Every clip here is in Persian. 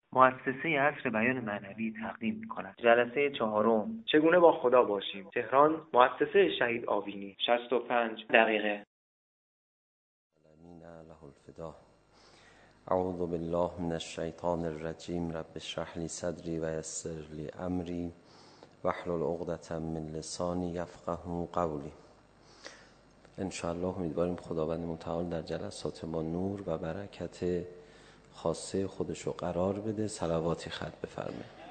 مؤسسه عصر بیان معنوی تقدیم می‌کند. جلسه 4 چگونه با خدا باشیم. تهران، مؤسسه شهید آوینی. 65 دقیقه. له الفدا. اعوذ بالله من الشیطان الرجیم. رب اشرح لی صدری و یسر لی امری واحلل عقدة من لسانی یفقهوا قولی. ان شاء الله امیدواریم خداوند متعال در جلسات ما نور و برکت خاصه خودش رو قرار بده. صلواتی ختم بفرمایید.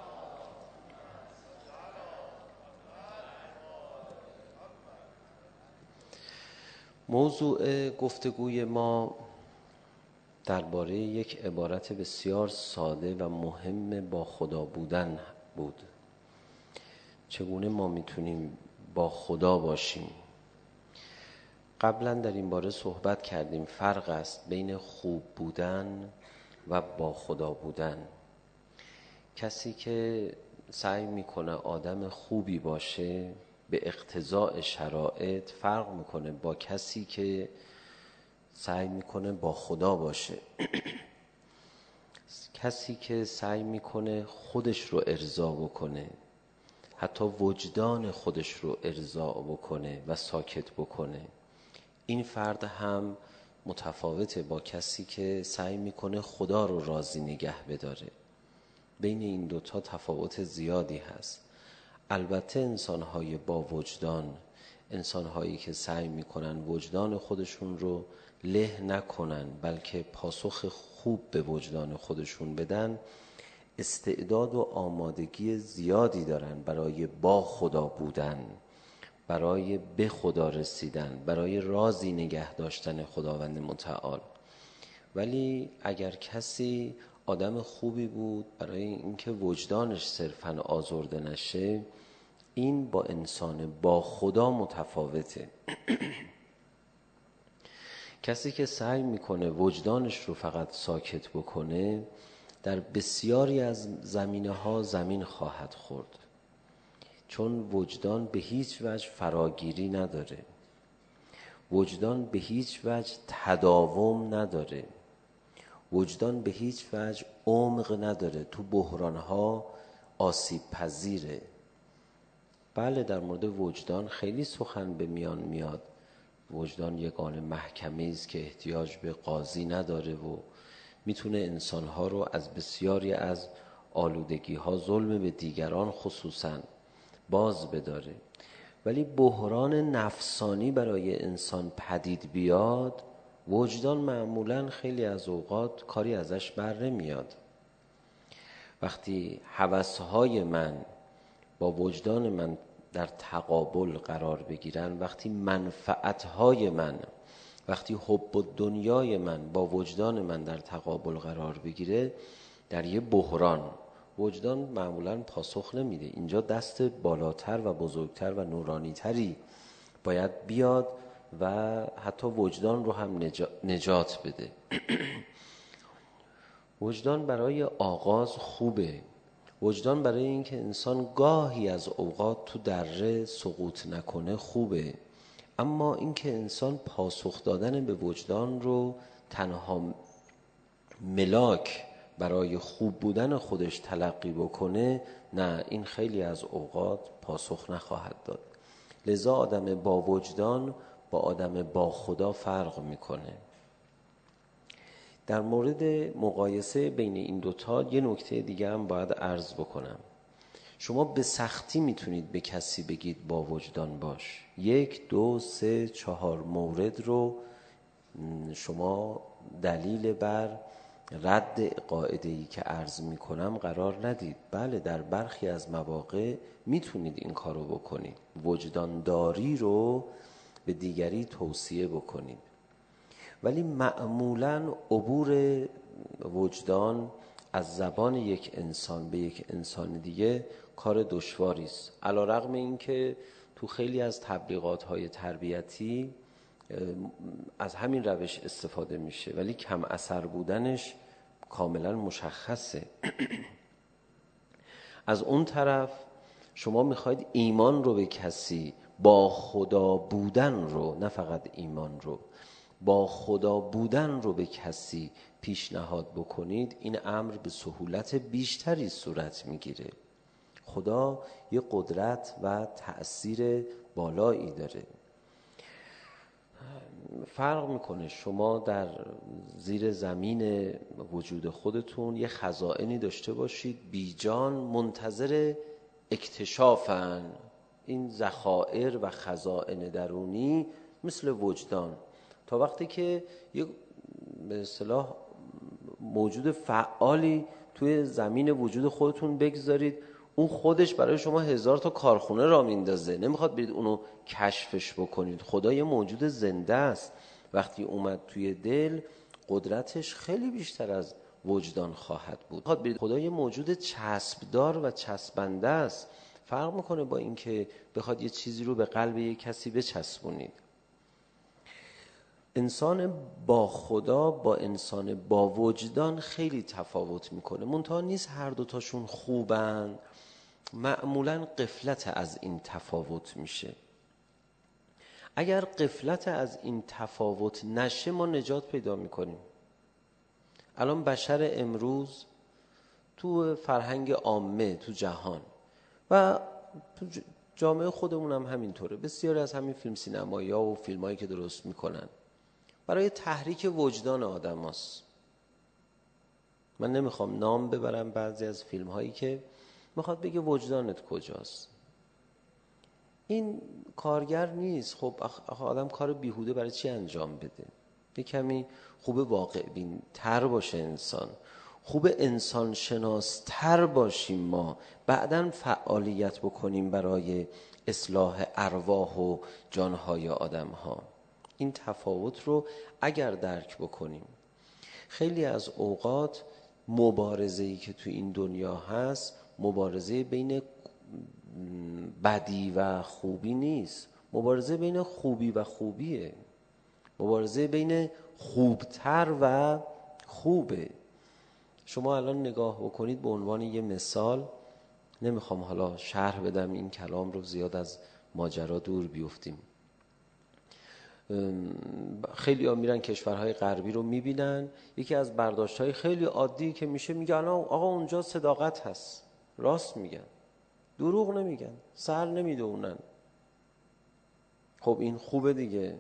موضوع گفتگوی ما درباره یک عبارت بسیار ساده و مهم با خدا بودن بود. چگونه ما میتونیم با خدا باشیم؟ قبلا در این باره صحبت کردیم. فرق است بین خوب بودن و با خدا بودن. کسی که سعی میکنه آدم خوبی باشه به اقتضاء شرایط فرق میکنه با کسی که سعی میکنه با خدا باشه. کسی که سعی میکنه خودش رو ارضا بکنه، حتی وجدان خودش رو ارضا بکنه و ساکت بکنه، این فرد هم متفاوته با کسی که سعی میکنه خدا رو راضی نگه بداره. بین این دوتا تفاوت زیادی هست. البته انسان‌های با وجدان، انسان‌هایی که سعی میکنن وجدان خودشون رو له نکنن بلکه پاسخ خوب به وجدان خودشون بدن، استعداد و آمادگی زیادی دارن برای با خدا بودن، برای به خدا رسیدن، برای راضی نگه داشتن خداوند متعال. ولی اگر کسی آدم خوبی بود برای اینکه وجدانش صرفاً آزرده نشه، این با انسان با خدا متفاوته. کسی که سعی میکنه وجدانش رو فقط ساکت بکنه در بسیاری از زمینه‌ها زمین خواهد خورد، چون وجدان به هیچ وجه فراگیری نداره، وجدان به هیچ وجه تداوم نداره، وجدان به هیچ وجه عمق نداره، تو بحران‌ها آسیب پذیره. بله، در مورد وجدان خیلی سخن به میان میاد. وجدان یگانه محکمه‌ای است که احتیاج به قاضی نداره و میتونه انسان‌ها رو از بسیاری از آلودگی‌ها، ظلم به دیگران خصوصاً، باز بداره. ولی بحران نفسانی برای انسان پدید بیاد، وجدان معمولاً خیلی از اوقات کاری ازش بر نمیاد. وقتی هوس‌های من با وجدان من در تقابل قرار بگیرن، وقتی منفعت‌های من، وقتی حب الدنیای من با وجدان من در تقابل قرار بگیره، در یه بحران وجدان معمولاً پاسخ نمیده. اینجا دست بالاتر و بزرگتر و نورانی‌تری باید بیاد و حتی وجدان رو هم نجات بده. وجدان برای آغاز خوبه. وجدان برای اینکه انسان گاهی از اوقات تو دره سقوط نکنه خوبه. اما اینکه انسان پاسخ دادن به وجدان رو تنها ملاک برای خوب بودن خودش تلقی بکنه، نه، این خیلی از اوقات پاسخ نخواهد داد. لذا آدم با وجدان با آدم با خدا فرق میکنه. در مورد مقایسه بین این دوتا یه نکته دیگه هم باید عرض بکنم. شما به سختی میتونید به کسی بگید با وجدان باش. 1 2 3 4 مورد رو شما دلیل بر رد قاعده‌ای که عرض میکنم قرار ندید. بله، در برخی از مواقع میتونید این کارو بکنید، وجدانداری رو به دیگری توصیه بکنید. ولی معمولاً عبور وجدان از زبان یک انسان به یک انسان دیگه کار دشواری است. علی‌رغم این که تو خیلی از تبلیغات‌های تربیتی از همین روش استفاده میشه، ولی کم اثر بودنش کاملا مشخصه. از اون طرف شما میخواید ایمان رو به کسی، با خدا بودن رو، نه فقط ایمان رو، با خدا بودن رو به کسی پیشنهاد بکنید، این امر به سهولت بیشتری صورت میگیره. خدا یه قدرت و تأثیر بالایی داره. فرق میکنه شما در زیر زمین وجود خودتون یه خزائنی داشته باشید بیجان منتظر اکتشافن. این ذخایر و خزائن درونی مثل وجدان، تا وقتی که یه به اصطلاح موجود فعالی توی زمین وجود خودتون بگذارید، اون خودش برای شما 1000 تا کارخونه را میندازه، نمیخواد برید اونو کشفش بکنید. خدا یه موجود زنده است، وقتی اومد توی دل قدرتش خیلی بیشتر از وجدان خواهد بود. خدا یه موجود چسبدار و چسبنده است. فرق میکنه با اینکه بخواد یه چیزی رو به قلب یک کسی بچسبونید. انسان با خدا با انسان با وجدان خیلی تفاوت میکنه. منتها نیست هر دوتاشون خوبن، معمولا غفلت از این تفاوت میشه. اگر غفلت از این تفاوت نشه ما نجات پیدا میکنیم. الان بشر امروز تو فرهنگ عامه تو جهان و تو جامعه خودمون هم همینطوره، بسیاری از همین فیلم سینمایی ها و فیلم هایی که درست میکنن برای تحریک وجدان آدم هاست. من نمیخوام نام ببرم بعضی از فیلم هایی که میخواد بگه وجدانت کجاست. این کارگر نیست. خب آدم کار بیهوده برای چی انجام بده؟ یه کمی خوب واقع بین تر باشه انسان، خوب انسان شناس تر باشیم، ما بعداً فعالیت بکنیم برای اصلاح ارواح و جانهای آدم ها. این تفاوت رو اگر درک بکنیم، خیلی از اوقات مبارزه‌ای که تو این دنیا هست مبارزه بین بدی و خوبی نیست، مبارزه بین خوبی و خوبیه، مبارزه بین خوبتر و خوبه. شما الان نگاه بکنید به عنوان یه مثال، نمیخوام حالا شرح بدم این کلام رو، زیاد از ماجرا دور بیفتیم. خیلی ها میرن کشورهای غربی رو میبینن، یکی از برداشتهای خیلی عادی که میشه میگن آقا اونجا صداقت هست، راست میگن، دروغ نمیگن، سر نمیدونن. خب این خوبه دیگه.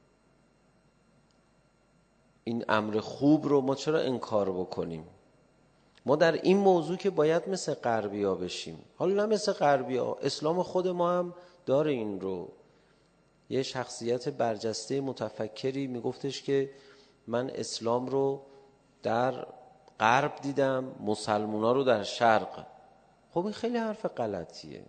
این امر خوب رو ما چرا انکار بکنیم؟ ما در این موضوع که باید مثل غربی ها بشیم. حالا نه مثل غربی ها، اسلام خود ما هم داره این رو. یه شخصیت برجسته متفکری میگفتش که من اسلام رو در غرب دیدم، مسلمونا رو در شرق. خب این خیلی حرف غلطیه.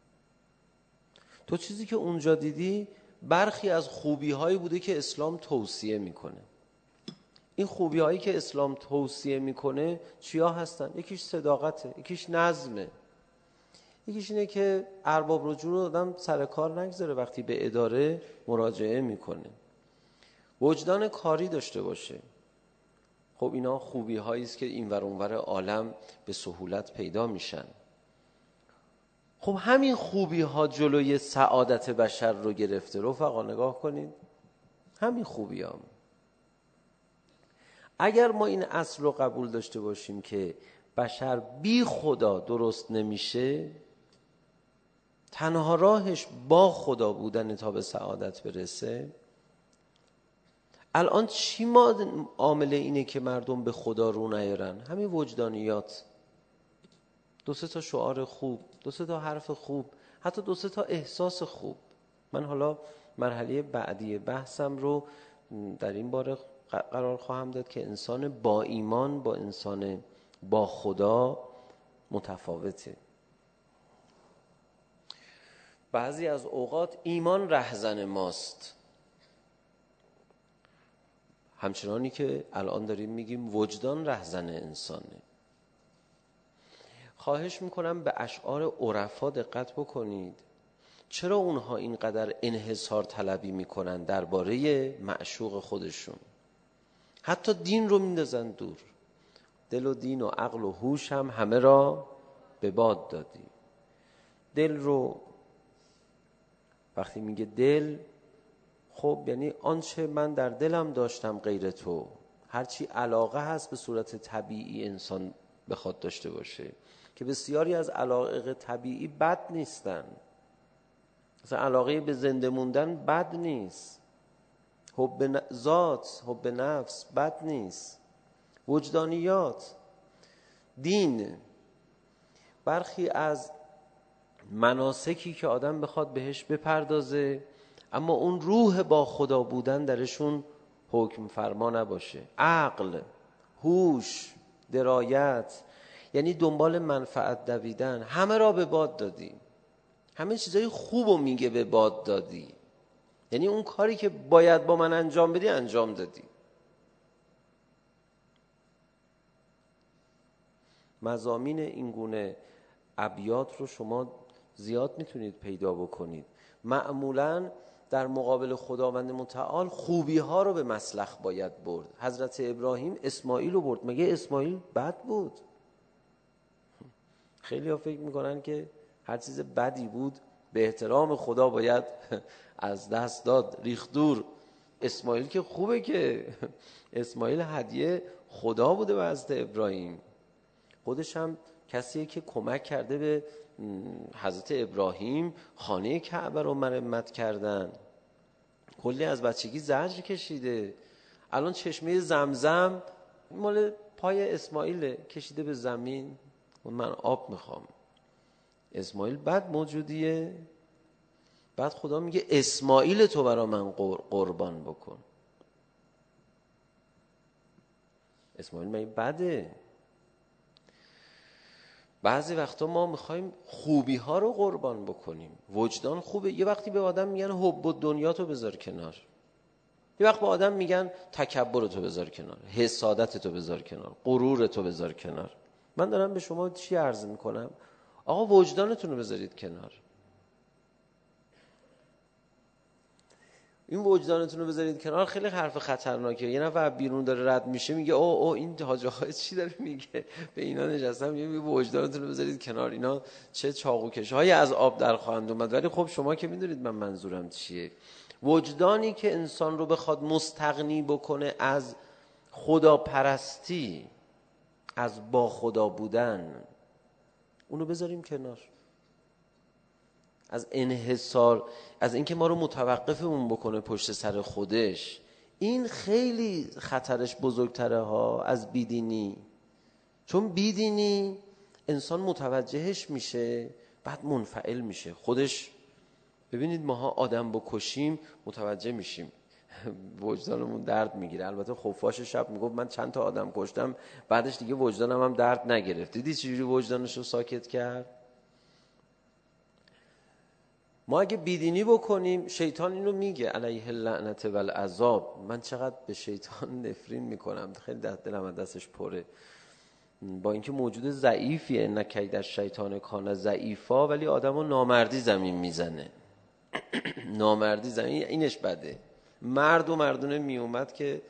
تو چیزی که اونجا دیدی برخی از خوبی هایی بوده که اسلام توصیه میکنه. این خوبی هایی که اسلام توصیه میکنه چیا هستن؟ یکیش صداقته، یکیش نظمه، یکیش اینه که ارباب رجوع رو آدم سر کار نگذاره وقتی به اداره مراجعه میکنه، وجدان کاری داشته باشه. خب اینا خوبی هایی است که اینور اونور عالم به سهولت پیدا میشن. خب همین خوبی ها جلوی سعادت بشر رو گرفته. رفقا نگاه کنید، همین خوبی ها. اگر ما این اصل رو قبول داشته باشیم که بشر بی خدا درست نمیشه، تنها راهش با خدا بودن تا به سعادت برسه. الان چی عامل اینه که مردم به خدا رو نیارن؟ همین وجدانیات، 2-3 تا شعار خوب، 2-3 تا حرف خوب، حتی 2-3 تا احساس خوب. من حالا مرحله بعدی بحثم رو در این باره قرار خواهم داد که انسان با ایمان با انسان با خدا متفاوته. بعضی از اوقات ایمان رهزن ماست، همچنانی که الان داریم میگیم وجدان رهزن انسانه. خواهش میکنم به اشعار عرفا دقت بکنید. چرا اونها اینقدر انحصار طلبی میکنن درباره معشوق خودشون؟ حتی دین رو میندازن دور. دل و دین و عقل و هوش هم همه را به باد دادی. دل رو وقتی میگه دل، خب یعنی آنچه من در دلم داشتم غیر تو، هرچی علاقه هست به صورت طبیعی انسان بخواد داشته باشه، که بسیاری از علاقه طبیعی بد نیستن. مثلا علاقه به زنده موندن بد نیست، حب ذات، حب نفس بد نیست، وجدانیات، دین، برخی از مناسکی که آدم بخواد بهش بپردازه اما اون روح با خدا بودن درشون حکم فرما نباشه، عقل، هوش، درایت، یعنی دنبال منفعت دویدن، همه را به باد دادی، همه چیزای خوبو میگه به باد دادی، یعنی اون کاری که باید با من انجام بدی انجام دادی. مضامین این گونه ابیات رو شما زیاد میتونید پیدا بکنید. معمولاً در مقابل خداوند متعال خوبی ها رو به مسلخ باید برد. حضرت ابراهیم اسماعیل رو برد، مگه اسماعیل بد بود؟ خیلی ها فکر میکنن که هر چیز بدی بود به احترام خدا باید از دست داد، ریخت دور. اسماعیل که خوبه، که اسماعیل هدیه خدا بوده به حضرت ابراهیم، خودش هم کسیه که کمک کرده به حضرت ابراهیم خانه کعبه رو مرمت کردن، کلی از بچگی زجر کشیده. الان چشمه زمزم مال پای اسماعیل کشیده به زمین، من آب میخوام. اسماعیل بد موجودیه؟ بعد خدا میگه اسماعیل تو برا من قربان بکن. اسماعیل من بده؟ بعضی وقتا ما میخوایم خوبی ها رو قربان بکنیم. وجدان خوبه. یه وقتی به آدم میگن حب و دنیا تو بذار کنار، یه وقت به آدم میگن تکبر تو بذار کنار، حسادت تو بذار کنار، غرور تو بذار کنار. من دارم به شما چی عرض میکنم؟ آقا وجدانتون رو بذارید کنار. این وجدانتون رو بذارید کنار خیلی حرف خطرناکه. یه نفر بیرون داره رد میشه میگه او این حاج آقا چی داره میگه؟ به اینا نشستم میگه وجدانتون رو بذارید کنار، اینا چه چاقوکش‌هایی از آب در خواهند اومد. ولی خب شما که میدونید من منظورم چیه. وجدانی که انسان رو بخواد مستغنی بکنه از خدا پرستی، از با خدا بودن، اونو بذاریم کنار. از انحصار، از اینکه ما رو متوقفمون بکنه پشت سر خودش، این خیلی خطرش بزرگتره ها از بیدینی. چون بیدینی انسان متوجهش میشه بعد منفعل میشه خودش. ببینید ماها آدم بکشیم متوجه میشیم وجدانمون درد میگیره. البته خفاش شب میگفت من چند تا آدم کشتم، بعدش دیگه وجدانم هم درد نگرفت. دیدی چجوری وجدانش رو ساکت کرد؟ ما اگه بیدینی بکنیم، شیطان اینو میگه علیه اللعنت و العذاب. من چقدر به شیطان نفرین میکنم، خیلی دلم از دستش پره. با اینکه موجود ضعیفیه، ان کید الشیطان کان ضعیفا، ولی آدمو نامردی زمین میزنه. نامردی زمین اینش بده. مرد و مردونه میومد که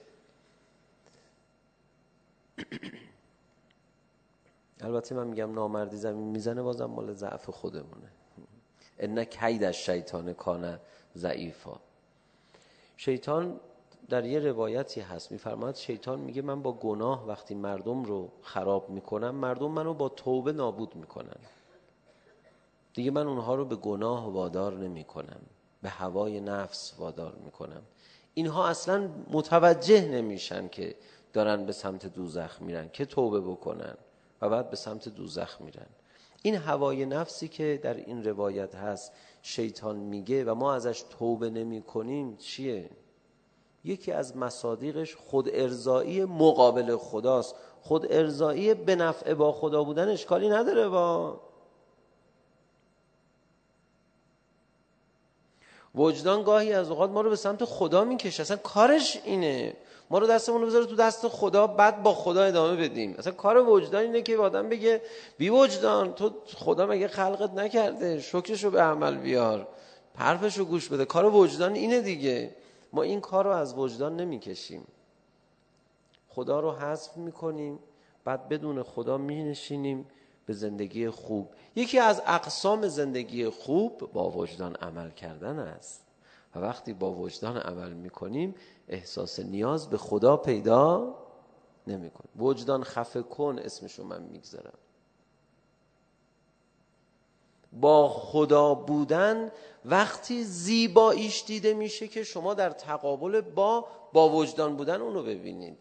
البته من میگم نامردی زمین میزنه، بازم مال ضعف خودمونه. ان کید الشیطان کان ضعیفا. شیطان در یه روایتی هست میفرماد، شیطان میگه من با گناه وقتی مردم رو خراب میکنم، مردم منو با توبه نابود میکنن. دیگه من اونها رو به گناه وادار نمیکنم، به هوای نفس وادار میکنم. اینها اصلا متوجه نمیشن که دارن به سمت دوزخ میرن، که توبه بکنن و بعد به سمت دوزخ میرن. این هوای نفسی که در این روایت هست شیطان میگه و ما ازش توبه نمی کنیم چیه؟ یکی از مصادیقش خود ارضایی مقابل خداست. خود ارضایی به نفع با خدا بودن اشکالی نداره. با وجدان گاهی از اوقات ما رو به سمت خدا میکشه، اصلا کارش اینه ما رو دستمون رو بذاره تو دست خدا، بعد با خدا ادامه بدیم. اصلا کار وجدان اینه که آدم بگه بی وجدان تو خدا مگه خلقت نکرده، شکرشو به عمل بیار، حرفشو گوش بده. کار وجدان اینه دیگه. ما این کار رو از وجدان نمیکشیم، خدا رو حذف میکنیم، بعد بدون خدا مینشینیم به زندگی خوب. یکی از اقسام زندگی خوب با وجدان عمل کردن است. و وقتی با وجدان عمل میکنیم احساس نیاز به خدا پیدا نمیکنیم. وجدان خفه کن اسمشو من میگذارم. با خدا بودن وقتی زیباییش دیده میشه که شما در تقابل با وجدان بودن اونو ببینید.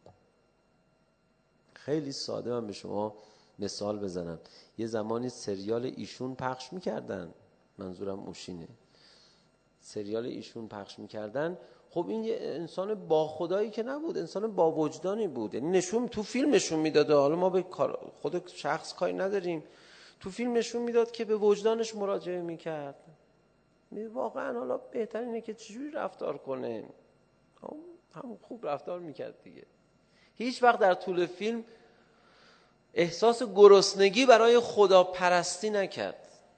خیلی ساده من به شما مثال بزنم. یه زمانی سریال ایشون پخش میکردن، منظورم اوشینه، سریال ایشون پخش میکردن. خب این یه انسان با خدایی که نبود، انسان با وجدانی بود. یعنی نشون تو فیلم نشون میداده، حالا ما به خود شخص کاری نداریم، تو فیلم نشون میداد که به وجدانش مراجعه میکرد. واقعا حالا بهتر اینه که چجوری رفتار کنه، هم خوب رفتار میکرد دیگه. هیچ وقت در طول فیلم احساس گرسنگی برای خدا پرستی نکرد.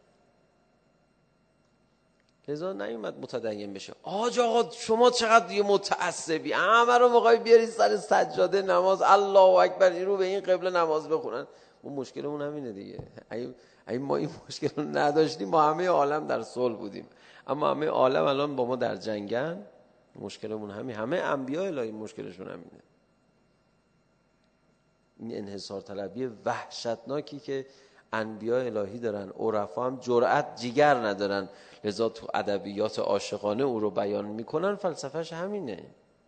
لذا نیومد متدین بشه. آقا شما چقدر دیگه متعصبی، همه رو میخوای بیاری سر سجاده نماز، الله اکبر، این رو به این قبله نماز بخونن. اون مشکلمون همینه دیگه. اگه ما این مشکل رو نداشتیم ما همه عالم در صلح بودیم، اما همه عالم الان با ما در جنگن. مشکلمون همه انبیاء الهی مشکلشون همینه. این انحصار طلبی وحشتناکی که انبیاء الهی دارن، عرفا هم جرأت جیگر ندارن، لذا تو ادبیات عاشقانه او رو بیان میکنن. فلسفهش همینه.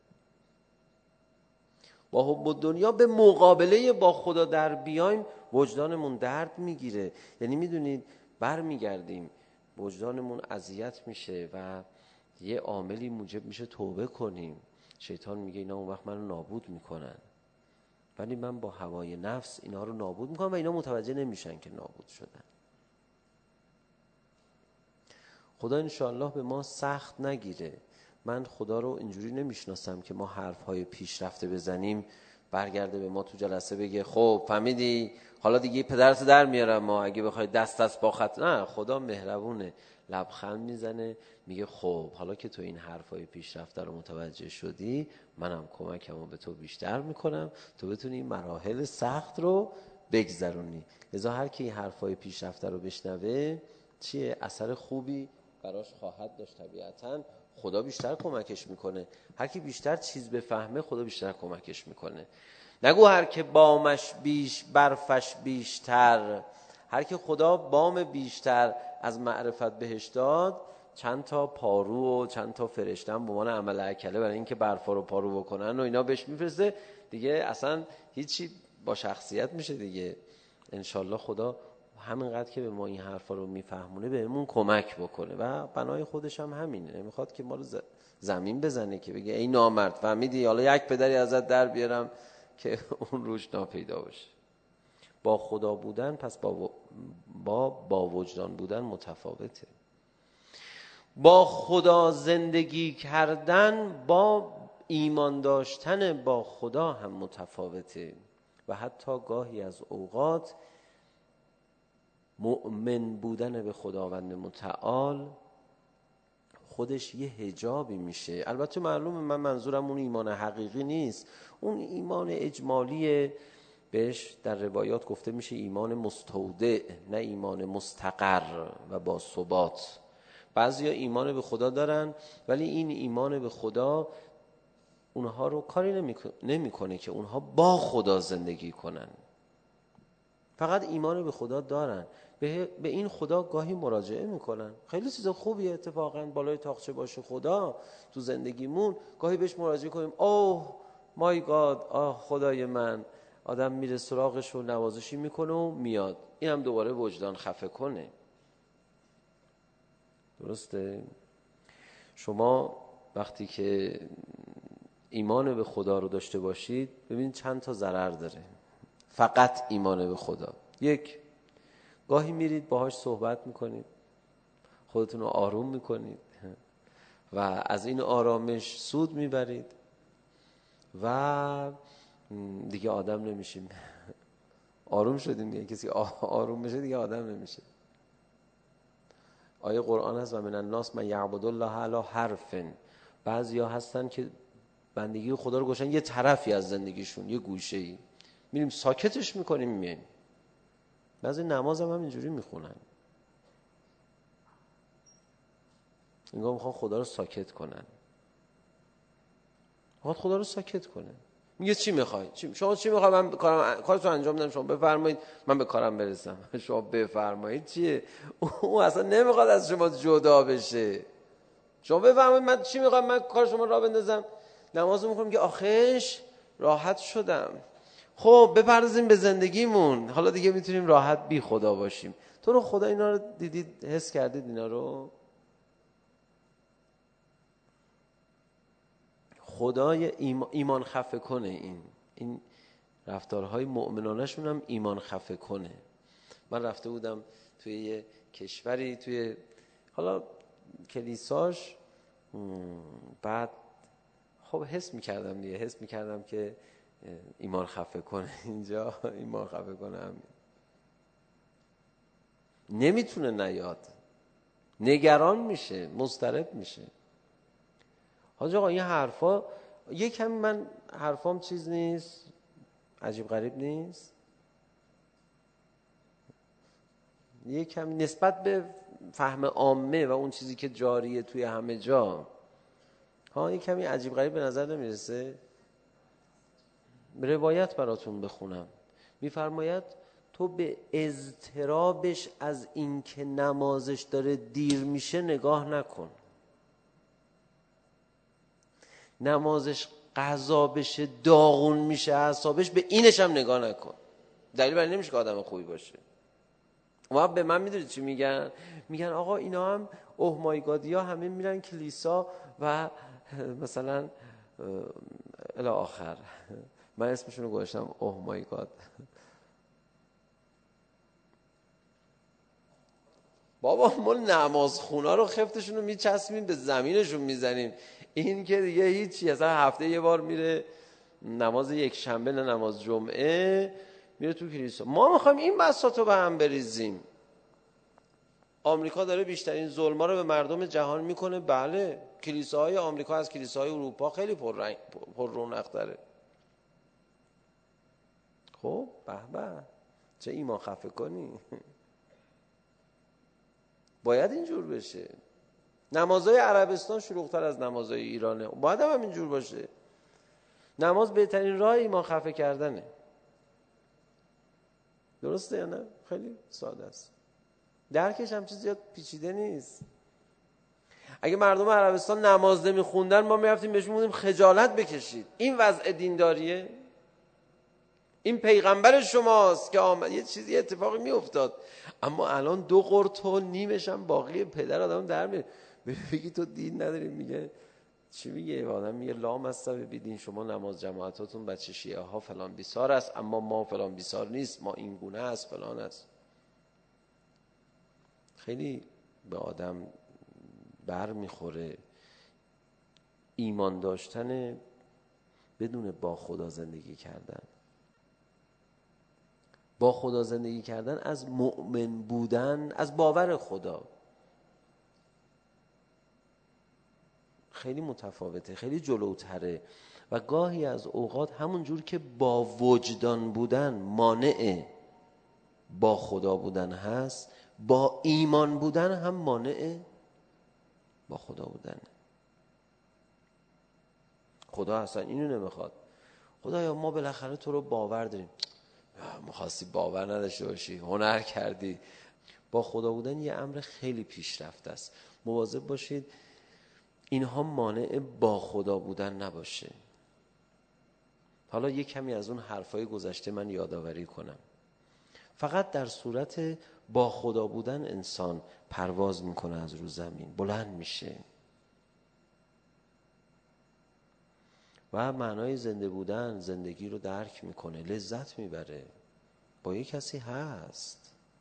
با حب الدنیا به مقابله با خدا در بیایم وجدانمون درد میگیره. یعنی میدونید برمیگردیم وجدانمون اذیت میشه و یه عاملی موجب میشه توبه کنیم. شیطان میگه اینا اون وقت منو نابود میکنن، ولی من با هوای نفس اینا رو نابود میکنم و اینا متوجه نمیشن که نابود شدن. خدا انشاءالله به ما سخت نگیره. من خدا رو اینجوری نمیشناسم که ما حرفهای پیشرفته بزنیم برگرده به ما تو جلسه بگه خب فهمیدی حالا دیگه پدرت در میارم، ما اگه بخوای دست با خط. نه، خدا مهربونه، لبخند میزنه میگه خب حالا که تو این حرفهای پیشرفته رو متوجه شدی، منم کمکمو به تو بیشتر میکنم تو بتونی این مراحل سخت رو بگذرونی. لذا هر کی این حرفهای پیشرفته رو بشنوه چیه؟ اثر خوبی براش خواهد داشت. طبیعتاً خدا بیشتر کمکش میکنه. هر کی بیشتر چیز بفهمه خدا بیشتر کمکش میکنه. نگو هر که بامش بیش برفش بیشتر. هر کی خدا بام بیشتر از معرفت بهش داد، چند تا پارو و چند تا فرشته هم به عنوان عمل اکله برای اینکه برفا رو پارو بکنن و اینا بهش میفرسته دیگه. اصلا هیچی با شخصیت میشه دیگه. انشالله خدا همینقدر که به ما این حرفا رو میفهمونه بهمون کمک بکنه و بنای خودش هم همینه. نمیخواد که ما رو زمین بزنه که بگه ای نامرد فهمیدی حالا یک پدری ازت در بیارم که اون روش ناپیدا باشه. با خدا بودن پس با وجدان بودن متفاوته. با خدا زندگی کردن با ایمان داشتن با خدا هم متفاوته و حتی گاهی از اوقات مؤمن بودن به خداوند متعال خودش یه حجابی میشه. البته معلومه من منظورم اون ایمان حقیقی نیست، اون ایمان اجمالی بهش در روایات گفته میشه ایمان مستودع، نه ایمان مستقر و با ثبات. بعضیا ایمان به خدا دارن ولی این ایمان به خدا اونها رو کاری نمیکنه که اونها با خدا زندگی کنن. فقط ایمان به خدا دارن، به این خدا گاهی مراجعه میکنن. خیلی چیز خوبیه اتفاقا بالای تاقچه باشه خدا تو زندگیمون، گاهی بهش مراجعه کنیم اوه مای گاد، آه خدای من. آدم میره سراغش و نوازشی میکنه و میاد. این هم دوباره وجدان خفه کنه. درسته؟ شما وقتی که ایمان به خدا رو داشته باشید ببین چند تا ضرر داره فقط ایمان به خدا. یک، گاهی میرید باهاش صحبت میکنید، خودتون رو آروم میکنید و از این آرامش سود میبرید و دیگه آدم نمیشیم. آروم شدیم دیگه. کسی آروم بشه دیگه آدم نمیشه. آیه قرآن هست و من الناس من یعبد الله علی حرف. بعضیا هستن که بندگی خدا رو گوشن یه طرفی از زندگیشون، یه گوشه‌ای، میریم ساکتش میکنیم میایم. بعضی نماز هم اینجوری میخونن. انگار میخوان خدا رو ساکت کنن. میخواد خدا رو ساکت کنه. میگه چی میخوای؟ شما چی میخوای من کارتون انجام بدم؟ شما بفرمایید من به کارم برسم. شما بفرمایید چیه؟ او اصلا نمیخواد از شما جدا بشه. شما بفرمایید من چی میخوام، من کار شما راه بندازم. نماز میخونم که آخش راحت شدم. خب بپردازیم به زندگیمون، حالا دیگه میتونیم راحت بی خدا باشیم. تو رو خدا اینا رو دیدید، حس کردید اینا رو؟ خدای ایمان خفه کنه. این رفتارهای مؤمنانشون هم ایمان خفه کنه. من رفته بودم توی یه کشوری، توی حالا کلیساش، بعد خب حس میکردم که ایمان خفه کنه. اینجا ایمان خفه کنه همین. نمیتونه نیاد، نگران میشه، مضطرب میشه. حاج آقا این حرفا یه کمی، من حرفام چیز نیست، عجیب غریب نیست، یه کمی نسبت به فهم عامه و اون چیزی که جاریه توی همه جا، یه کمی عجیب غریب به نظر نمیرسه؟ روایت براتون بخونم. میفرماید تو به اضطرابش از این که نمازش داره دیر میشه نگاه نکن. نمازش قضا بشه، داغون میشه اعصابش، به اینش هم نگاه نکن. دلیل بر نمیشه که آدم خوبی باشه. ما به من میدونید چی میگن؟ میگن آقا اینا هم اوه مای گادیا همه میرن کلیسا و مثلا الی آخر. من اسمشون رو گذاشتم اوه مای گاد. بابا ما نماز خونا رو خفتشون رو میچسبیم به زمینشون میزنیم. این که دیگه هیچی، اصلا هفته یه بار میره نماز یک شنبه نه نماز جمعه میره تو کلیسا. ما میخوایم این بساطو به هم بریزیم. آمریکا داره بیشترین ظلما رو به مردم جهان میکنه. بله، کلیساهای آمریکا از کلیساهای اروپا خیلی پر رونق تره. خب به به، چه ایمان خفه کنی. باید اینجور بشه. نمازهای عربستان شلوغ‌تر از نمازهای ایرانه، باید هم اینجور باشه. نماز بهترین راه ایمان خفه کردنه. درسته یا نه؟ خیلی ساده است، درکش هم چیز زیاد پیچیده نیست. اگه مردم عربستان نماز نمیخوندن ما میرفتیم بهشون میگفتیم خجالت بکشید، این وضع دینداریه؟ این پیغمبر شماست که آمد. یه چیزی اتفاقی میافتاد. اما الان 2 قرط و نیمش هم باقی پدر آدم در میره. بگی تو دین نداری، میگه چی میگه؟ آدم میگه لام هستا ببینین شما نماز جماعتاتون بچه شیعه ها فلان بیسار است، اما ما فلان بیسار نیست، ما این گونه است فلان است. خیلی به آدم بر میخوره ایمان داشتن بدون با خدا زندگی کردن. با خدا زندگی کردن از مؤمن بودن، از باور خدا، خیلی متفاوته، خیلی جلوتره. و گاهی از اوقات همون جور که با وجدان بودن مانع با خدا بودن هست، با ایمان بودن هم مانع با خدا بودن. خدا اصلا اینو نمیخواد. خدایا ما بالاخره تو رو باور داریم. می‌خواستی باور نداشته باشی، هنر کردی. با خدا بودن یه امر خیلی پیشرفته است. مواظب باشید اینها مانع با خدا بودن نباشه. حالا یه کمی از اون حرفای گذشته من یادآوری کنم. فقط در صورت با خدا بودن انسان پرواز میکنه از رو زمین، بلند میشه و معنای زنده بودن، زندگی رو درک میکنه، لذت میبره، با یه کسی هست.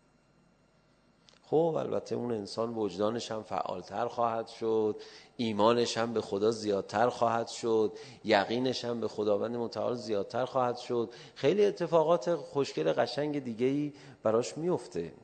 خب البته اون انسان وجدانش هم فعالتر خواهد شد، ایمانش هم به خدا زیادتر خواهد شد، یقینش هم به خداوند متعال زیادتر خواهد شد. خیلی اتفاقات خوشگل قشنگ دیگه‌ای براش میفته.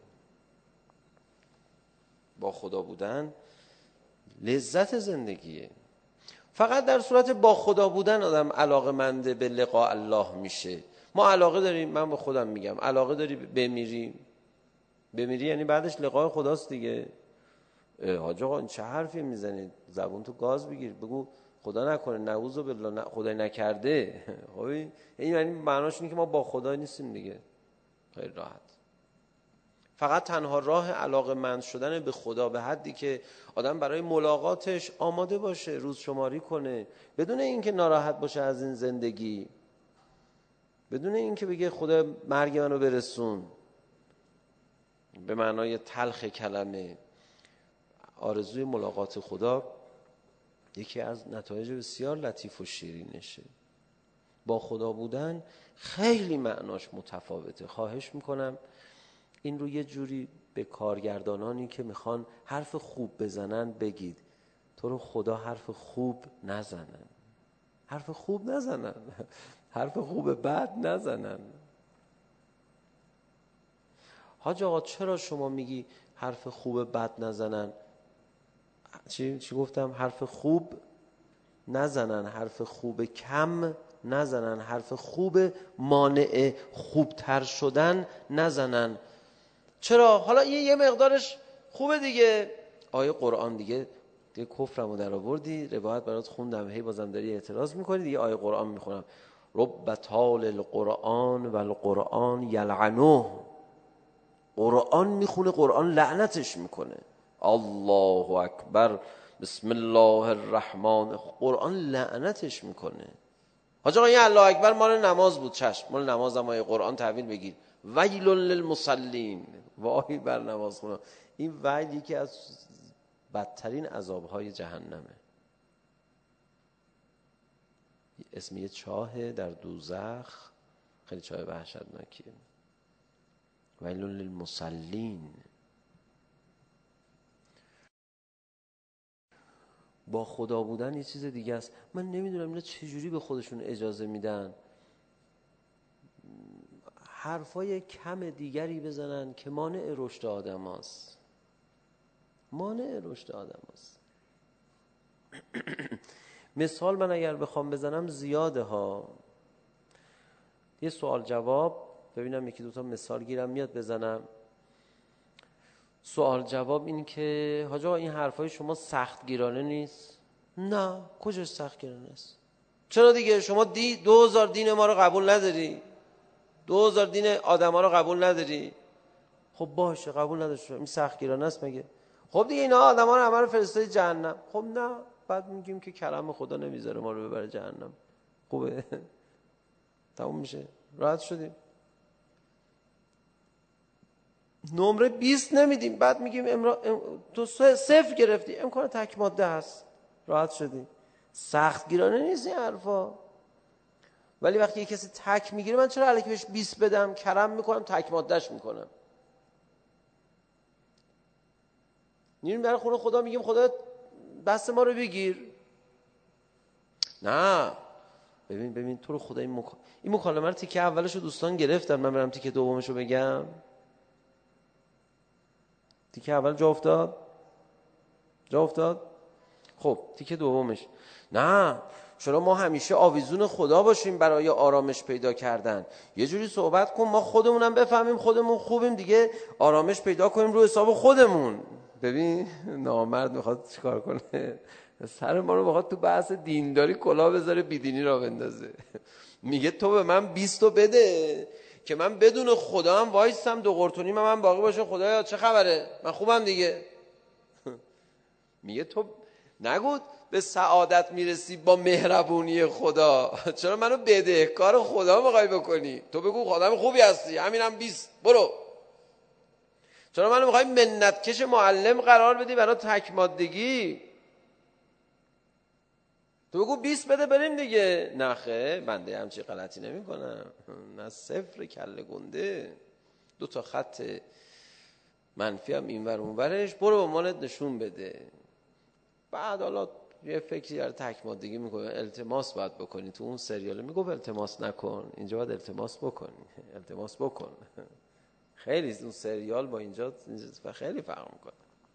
با خدا بودن لذت زندگیه. فقط در صورت با خدا بودن آدم علاقه‌مند به لقاء الله میشه. ما علاقه داریم، من به خودم میگم، علاقه داری بمیری یعنی بعدش لقاء خداست دیگه. حاج آقا این چه حرفی میزنید؟ زبون تو گاز بگیر، بگو خدا نکنه، نعوذ بالله، خدای نکرده. خب این یعنی معناش اینه که ما با خدا نیستیم دیگه. خیلی راحت. فقط تنها راه علاقه‌مند شدن به خدا به حدی که آدم برای ملاقاتش آماده باشه، روز شماری کنه، بدون اینکه ناراحت باشه از این زندگی، بدون اینکه بگه خدا مرگ منو برسون، به معنای تلخ کلمه. آرزوی ملاقات خدا یکی از نتایج بسیار لطیف و شیرینشه. با خدا بودن خیلی معناش متفاوته. خواهش میکنم این رو یه جوری به کارگردانانی که میخوان حرف خوب بزنن بگید تو رو خدا حرف خوب نزنن، حرف خوب نزنن، حرف خوب بد نزنن. حاج آقا چرا شما میگی حرف خوب بد نزنن؟ چی گفتم؟ حرف خوب نزنن، حرف خوب کم نزنن، حرف خوب مانع خوبتر شدن نزنن. چرا؟ حالا یه مقدارش خوبه دیگه. آیه قرآن دیگه کفرمو در آوردی، روایت برات خوندم، هی بازم داری اعتراض میکنی دیگه. آیه قرآن میخونم، رب طال القرآن و القرآن یلعنه. قرآن میخونه، قرآن لعنتش میکنه. الله اکبر، بسم الله الرحمن، قرآن لعنتش میکنه. حاج آقا این الله اکبر مال نماز بود، چشم، مال نماز هم آیه قرآن تحویل بگیر. ویل للمصلین، وای بر نماز خونه. این ویل یکی از بدترین عذابهای جهنمه. اسم یه چاه در دوزخ، خیلی چاه وحشتناکیه. ویل للمصلین. با خدا بودن یه چیز دیگه است. من نمیدونم اینا چجوری به خودشون اجازه میدن حرفای کم دیگری بزنن که مانع رشد آدم هست. مانع رشد آدم هست. مثال من اگر بخوام بزنم زیاده ها. یه سوال جواب، ببینم یکی دوتا مثال گیرم میاد بزنم. سوال جواب این که حاج آقا این حرفای شما سخت گیرانه نیست؟ نه، کجاش سخت گیرانه است؟ چرا دیگه؟ شما 2000 دین ما رو قبول نداری؟ 2000 دین آدم ها رو قبول نداری؟ خب باشه، قبول نداشت، این سخت گیرانه است مگه؟ خب دیگه اینا آدم ها رو همه رو فرستادی جهنم. خب نه، بعد میگیم که کلام خدا نمیذاره ما رو ببره جهنم. خوبه؟ تموم میشه، راحت شدیم. نمره 20 نمیدیم، بعد میگیم تو 0 گرفتی، امکان تک ماده هست، راحت شدیم. سخت گیرانه نیست این حرفا. ولی وقتی یه کسی تک میگیره، من چرا الکی بهش 20 بدم؟ کرم میکنم، تک مادهش میکنم. میریم در خونه خدا میگیم خدا دست ما رو بگیر. نه، ببین تو رو خدا این مکالمه رو تیکه اولش رو دوستان گرفتن، من برم تیکه دومش رو بگم. تیکه اول جا افتاد؟ خب تیکه دومش، نه چرا ما همیشه آویزون خدا باشیم برای آرامش پیدا کردن؟ یه جوری صحبت کن ما خودمونم بفهمیم خودمون خوبیم دیگه، آرامش پیدا کنیم رو حساب خودمون. ببین نامرد میخواد چیکار کنه؟ سر ما رو میخواد تو بحث دینداری کلاه بذاره، بیدینی را بندازه. میگه تو به من 20 بده که من بدون خدا هم وایسم، دو قرتونی من باقی باشه، خدایا چه خبره، من خوبم دیگه. میگه تو نگو به سعادت میرسی با مهربونی خدا، چرا منو بدهکار خدا میخوای بکنی؟ تو بگو خدام خوبی هستی، همینم 20 برو. چرا منو میخوای منتکش معلم قرار بدی برای تک مادگی؟ تو بگو 20 بده بریم دیگه. نخه بنده همچی غلطی نمی کنم، نه 0 کله گنده، 2 تا خط منفی هم این ور اون ورش، برو به مالت نشون بده. بعد حالا یه فکری در تک مادگی میکنه، التماس باید بکنی. تو اون سریاله میگفت التماس نکن، اینجا باید التماس بکنی، التماس بکن. خیلی اون سریال با اینجا خیلی فرق میکنه.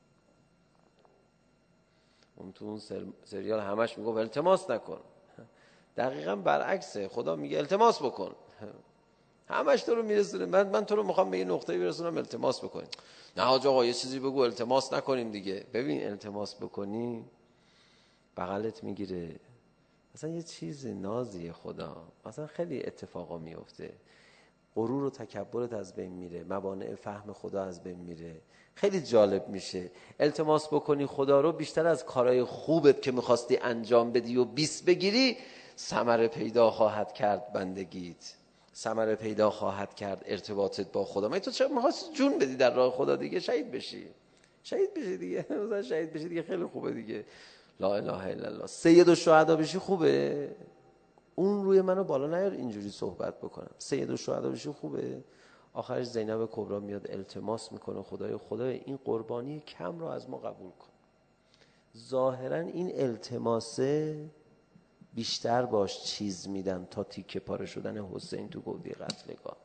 اون تو اون سریال همش میگفت التماس نکن، دقیقاً برعکسه. خدا میگه التماس بکن. همش تو رو میرسونه. من تو رو میخوام به یه نقطه‌ای برسونم التماس بکنیم. نه حاج آقا یه چیزی بگو التماس نکنیم دیگه. ببین التماس بکنی بغلت میگیره، مثلا یه چیز نازیه خدا، مثلا خیلی اتفاقا میفته، غرور و تکبرت از بین میره، موانع فهم خدا از بین میره، خیلی جالب میشه. التماس بکنی خدا رو، بیشتر از کارهای خوبت که میخواستی انجام بدی و 20 بگیری، ثمره پیدا خواهد کرد بندگیت، ثمره پیدا خواهد کرد ارتباطت با خدا. من تو چرا میخواستی جون بدی در راه خدا دیگه، شهید بشی دیگه مثلا شهید بشی دیگه، خیلی خوبه دیگه. لا اله الا الله. سید الشهدا بشی خوبه، اون روی منو بالا نیار اینجوری صحبت بکنم. سید الشهدا بشی خوبه، آخرش زینب کبرا میاد التماس میکنه خدای این قربانی کم رو از ما قبول کن. ظاهرا این التماسه بیشتر باش چیز میدن تا تیکه پاره شدن حسین تو گودی قتلگاه.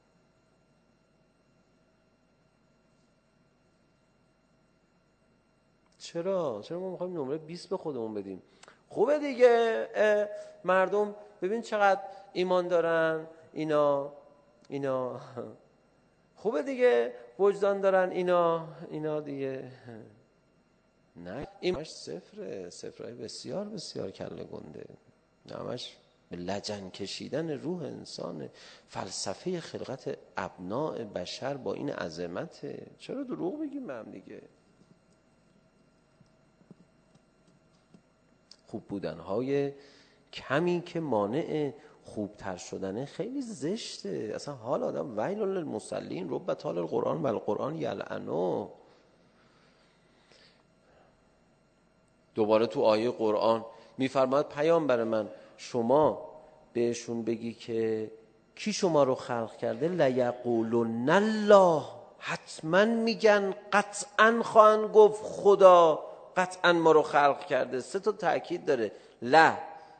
چرا ما میخوایم نمره 20 به خودمون بدیم؟ خوبه دیگه، مردم ببین چقدر ایمان دارن، اینا خوبه دیگه، وجدان دارن اینا دیگه. نه ایمانش صفرهای بسیار بسیار کله گنده، همش لجن کشیدن روح انسان، فلسفه خلقت ابناء بشر با این عظمته. چرا دروغ بگیم به هم دیگه؟ خوب بودنهای کمی که مانع خوبتر شدنه خیلی زشته. اصلا حال آدم ویل للمصلین رب طال القرآن و القرآن یلعنو. دوباره تو آیه قرآن میفرماد پیامبر من شما بهشون بگی که کی شما رو خلق کرده، لیقولن الله، حتما میگن، قطعا خواهند گفت خدا قطعا ما رو خلق کرده. 3 تا تأکید داره، لا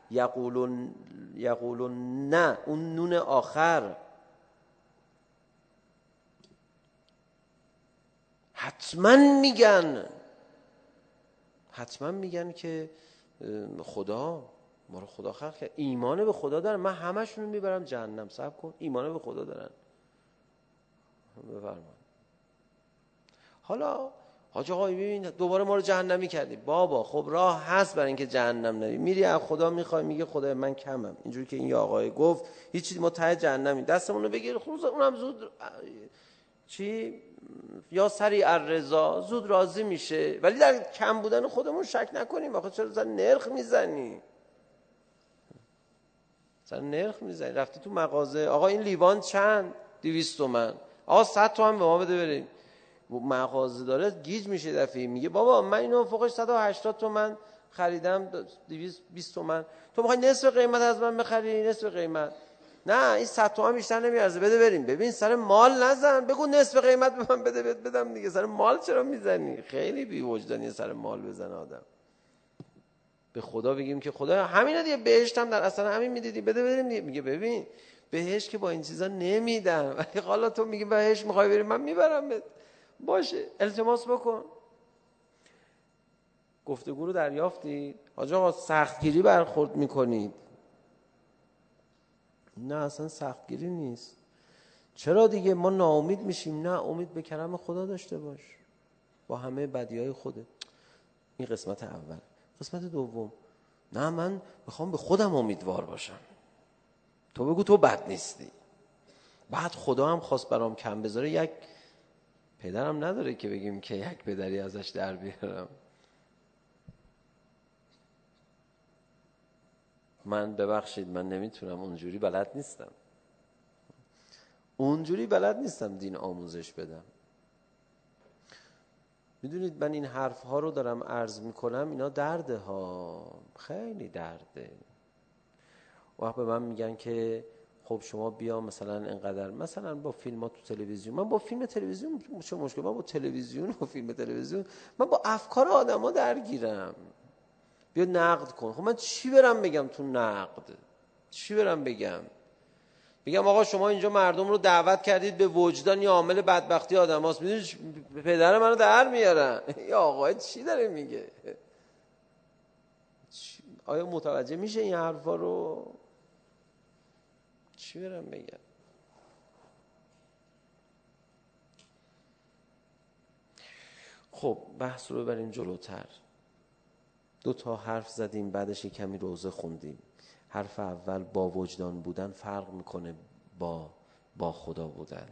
یقولون نه، اون نون آخر، حتما میگن که خدا ما رو خدا خلق کرد. ایمان به خدا دارن، من همشون رو میبرم جهنم. صبر کن، ایمان به خدا دارن. بفرمایید. حالا حاج آقا ببین دوباره ما رو جهنمی کردی. بابا خب راه هست برای اینکه جهنم نری، میری از خدا میخوای، میگه خدا من کمم، اینجوری که این آقای گفت هیچ ما ته جهنمی، دستمون رو بگیر خود، اونم زود چی یا سریع الرضا، زود راضی میشه. ولی در کم بودن خودمون شک نکنیم. آخه چرا زن نرخ میزنی؟ رفتی تو مغازه، آقا این لیوان چند؟ 200 تومن. آقا 100 تومن به ما بده بریم. مغازه داره گیج میشه دفعه، میگه بابا من اینو فوقش 180 تومن خریدم، 220 تومن، تو میخوای نصف قیمت از من بخری؟ نصف قیمت؟ نه این 100 تومن بیشتر نمیارزه، بده بریم. ببین سر مال نزن، بگو نصف قیمت به من بده بدم دیگه. سر مال چرا میزنی؟ خیلی بی وجدانی سر مال بزنه آدم. به خدا بگیم که خدا همینه دیگه، بهشت هم در اصلا همین میدیدی، بده بریم دیگه. میگه ببین بهشت که با این چیزا نمیدن، ولی حالا تو میگی بهشت میخوای بریم، من میبرم. باشه التماس بکن. گفتگو رو دریافتی؟ حاج آقا سختگیری برخورد میکنید؟ نه اصلا سختگیری نیست. چرا دیگه ما ناامید میشیم؟ نه، امید به کرم خدا داشته باش با همه بدیهای خوده. این قسمت اول. قسمت دوم، نه من میخوام به خودم امیدوار باشم. تو بگو تو بد نیستی. بعد خدا هم خواست برام کم بذاره، یک پدرم نداره که بگیم که یک پدری ازش در بیارم. من ببخشید من نمیتونم، اونجوری بلد نیستم دین آموزش بدم. میدونید من این حرف ها رو دارم عرض میکنم، اینا درده ها، خیلی درده. وقت به من میگن که خب شما بیا مثلا انقدر مثلا با فیلمات تو تلویزیون، من با فیلم تلویزیون چه مشکل؟ من با تلویزیون و فیلم تلویزیون، من با افکار آدما درگیرم. بیا نقد کن. خب من چی برم بگم تو نقد؟ چی برم بگم آقا شما اینجا مردم رو دعوت کردید به وجدان، یا عامل بدبختی آدماست. میدونی پدر منو در میارن. یا آقا چی داره میگه؟ آیا متوجه میشه این حرفا رو؟ چی برم بگم؟ خب بحث رو ببریم جلوتر. 2 حرف زدیم، بعدش کمی روزه خوندیم. حرف اول با وجدان بودن فرق میکنه با خدا بودن،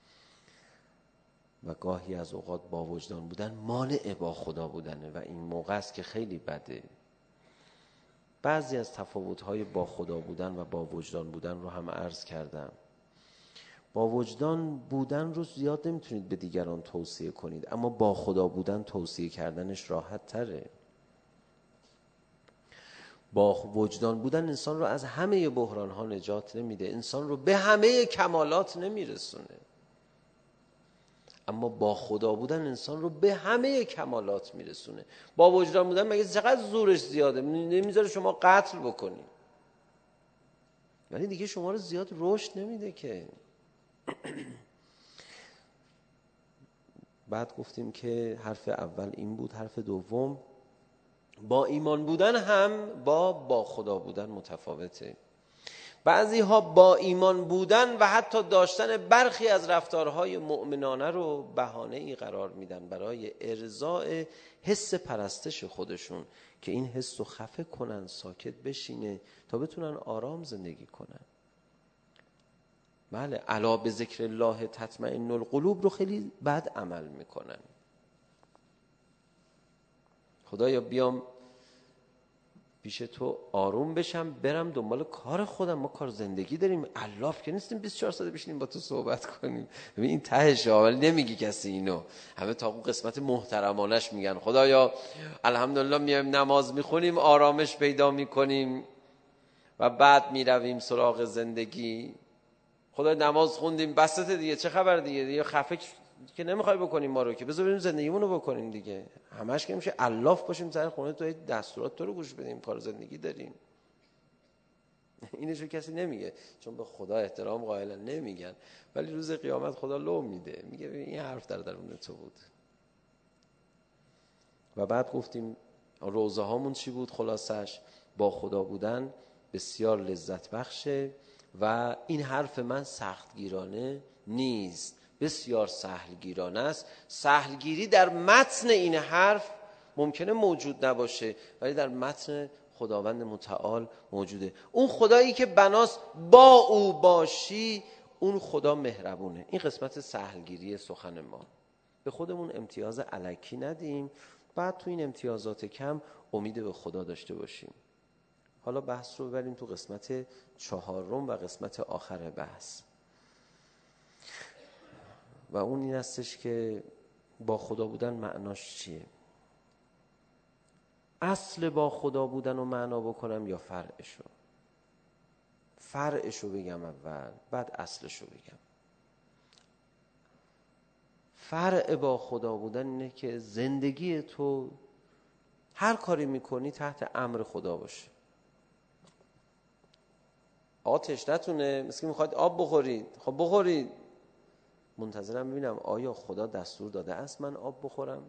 و گاهی از اوقات با وجدان بودن مانع با خدا بودنه و این موقع است که خیلی بده. بعضی از تفاوت‌های با خدا بودن و با وجدان بودن رو هم عرض کردم. با وجدان بودن رو زیاد نمیتونید به دیگران توصیه کنید، اما با خدا بودن توصیه کردنش راحت تره. با وجدان بودن انسان رو از همه بحران‌ها نجات نمیده، انسان رو به همه کمالات نمیرسونه. اما با خدا بودن انسان رو به همه کمالات میرسونه. با وجدان بودن مگه چقدر زورش زیاده، نمیذاره شما قتل بکنی، ولی دیگه شما رو زیاد رشد نمیده که. بعد گفتیم که حرف اول این بود. حرف دوم، با ایمان بودن هم با خدا بودن متفاوته. بعضی ها با ایمان بودن و حتی داشتن برخی از رفتارهای مؤمنانه رو بهانه‌ای قرار میدن برای ارضاء حس پرستش خودشون، که این حس رو خفه کنن، ساکت بشینه تا بتونن آرام زندگی کنن. بله، الا به ذکر الله تطمئن القلوب رو خیلی بد عمل میکنن. خدایا بیام پیش تو آروم بشم، برم دنبال کار خودم. ما کار زندگی داریم، الاف که نیستیم 24 ساعت بشینیم با تو صحبت کنیم. ببین این تهشه، ولی نمیگی کسی اینو. همه تا اون قسمت محترمانش میگن خدایا الحمدلله میایم نماز میخونیم، آرامش پیدا میکنیم و بعد میرویم سراغ زندگی. خدای نماز خوندیم بسته دیگه، چه خبر دیگه خفه که نمیخوای بکنیم ما رو، که بذار بریم زندگیمون رو بکنیم دیگه. همش که میشه الاف باشیم سر خونه تو دستورات تو رو گوش بدیم، کار زندگی داریم. اینشو کسی نمیگه چون به خدا احترام قائلن، نمیگن، ولی روز قیامت خدا لوم میده، میگه این حرف در درون تو بود. و بعد گفتیم روزه هامون چی بود خلاصش؟ با خدا بودن بسیار لذت بخشه و این حرف من سختگیرانه نیست، بسیار سهلگیرانه است. سهلگیری در متن این حرف ممکنه موجود نباشه، ولی در متن خداوند متعال موجوده. اون خدایی که بناست با او باشی، اون خدا مهربونه. این قسمت سهلگیری سخن ما. به خودمون امتیاز الکی ندیم، بعد تو این امتیازات کم امید به خدا داشته باشیم. حالا بحث رو ببریم تو قسمت 4 و قسمت آخر بحث، و اون این هستش که با خدا بودن معناش چیه؟ اصل با خدا بودن رو معنا بکنم یا فرعشو؟ فرعشو بگم اول، بعد اصلشو بگم. فرع با خدا بودن اینه که زندگی تو هر کاری میکنی تحت امر خدا باشه. آقا تشنتونه، مثل که میخواید آب بخورید، خب بخورید. منتظرم ببینم آیا خدا دستور داده است من آب بخورم؟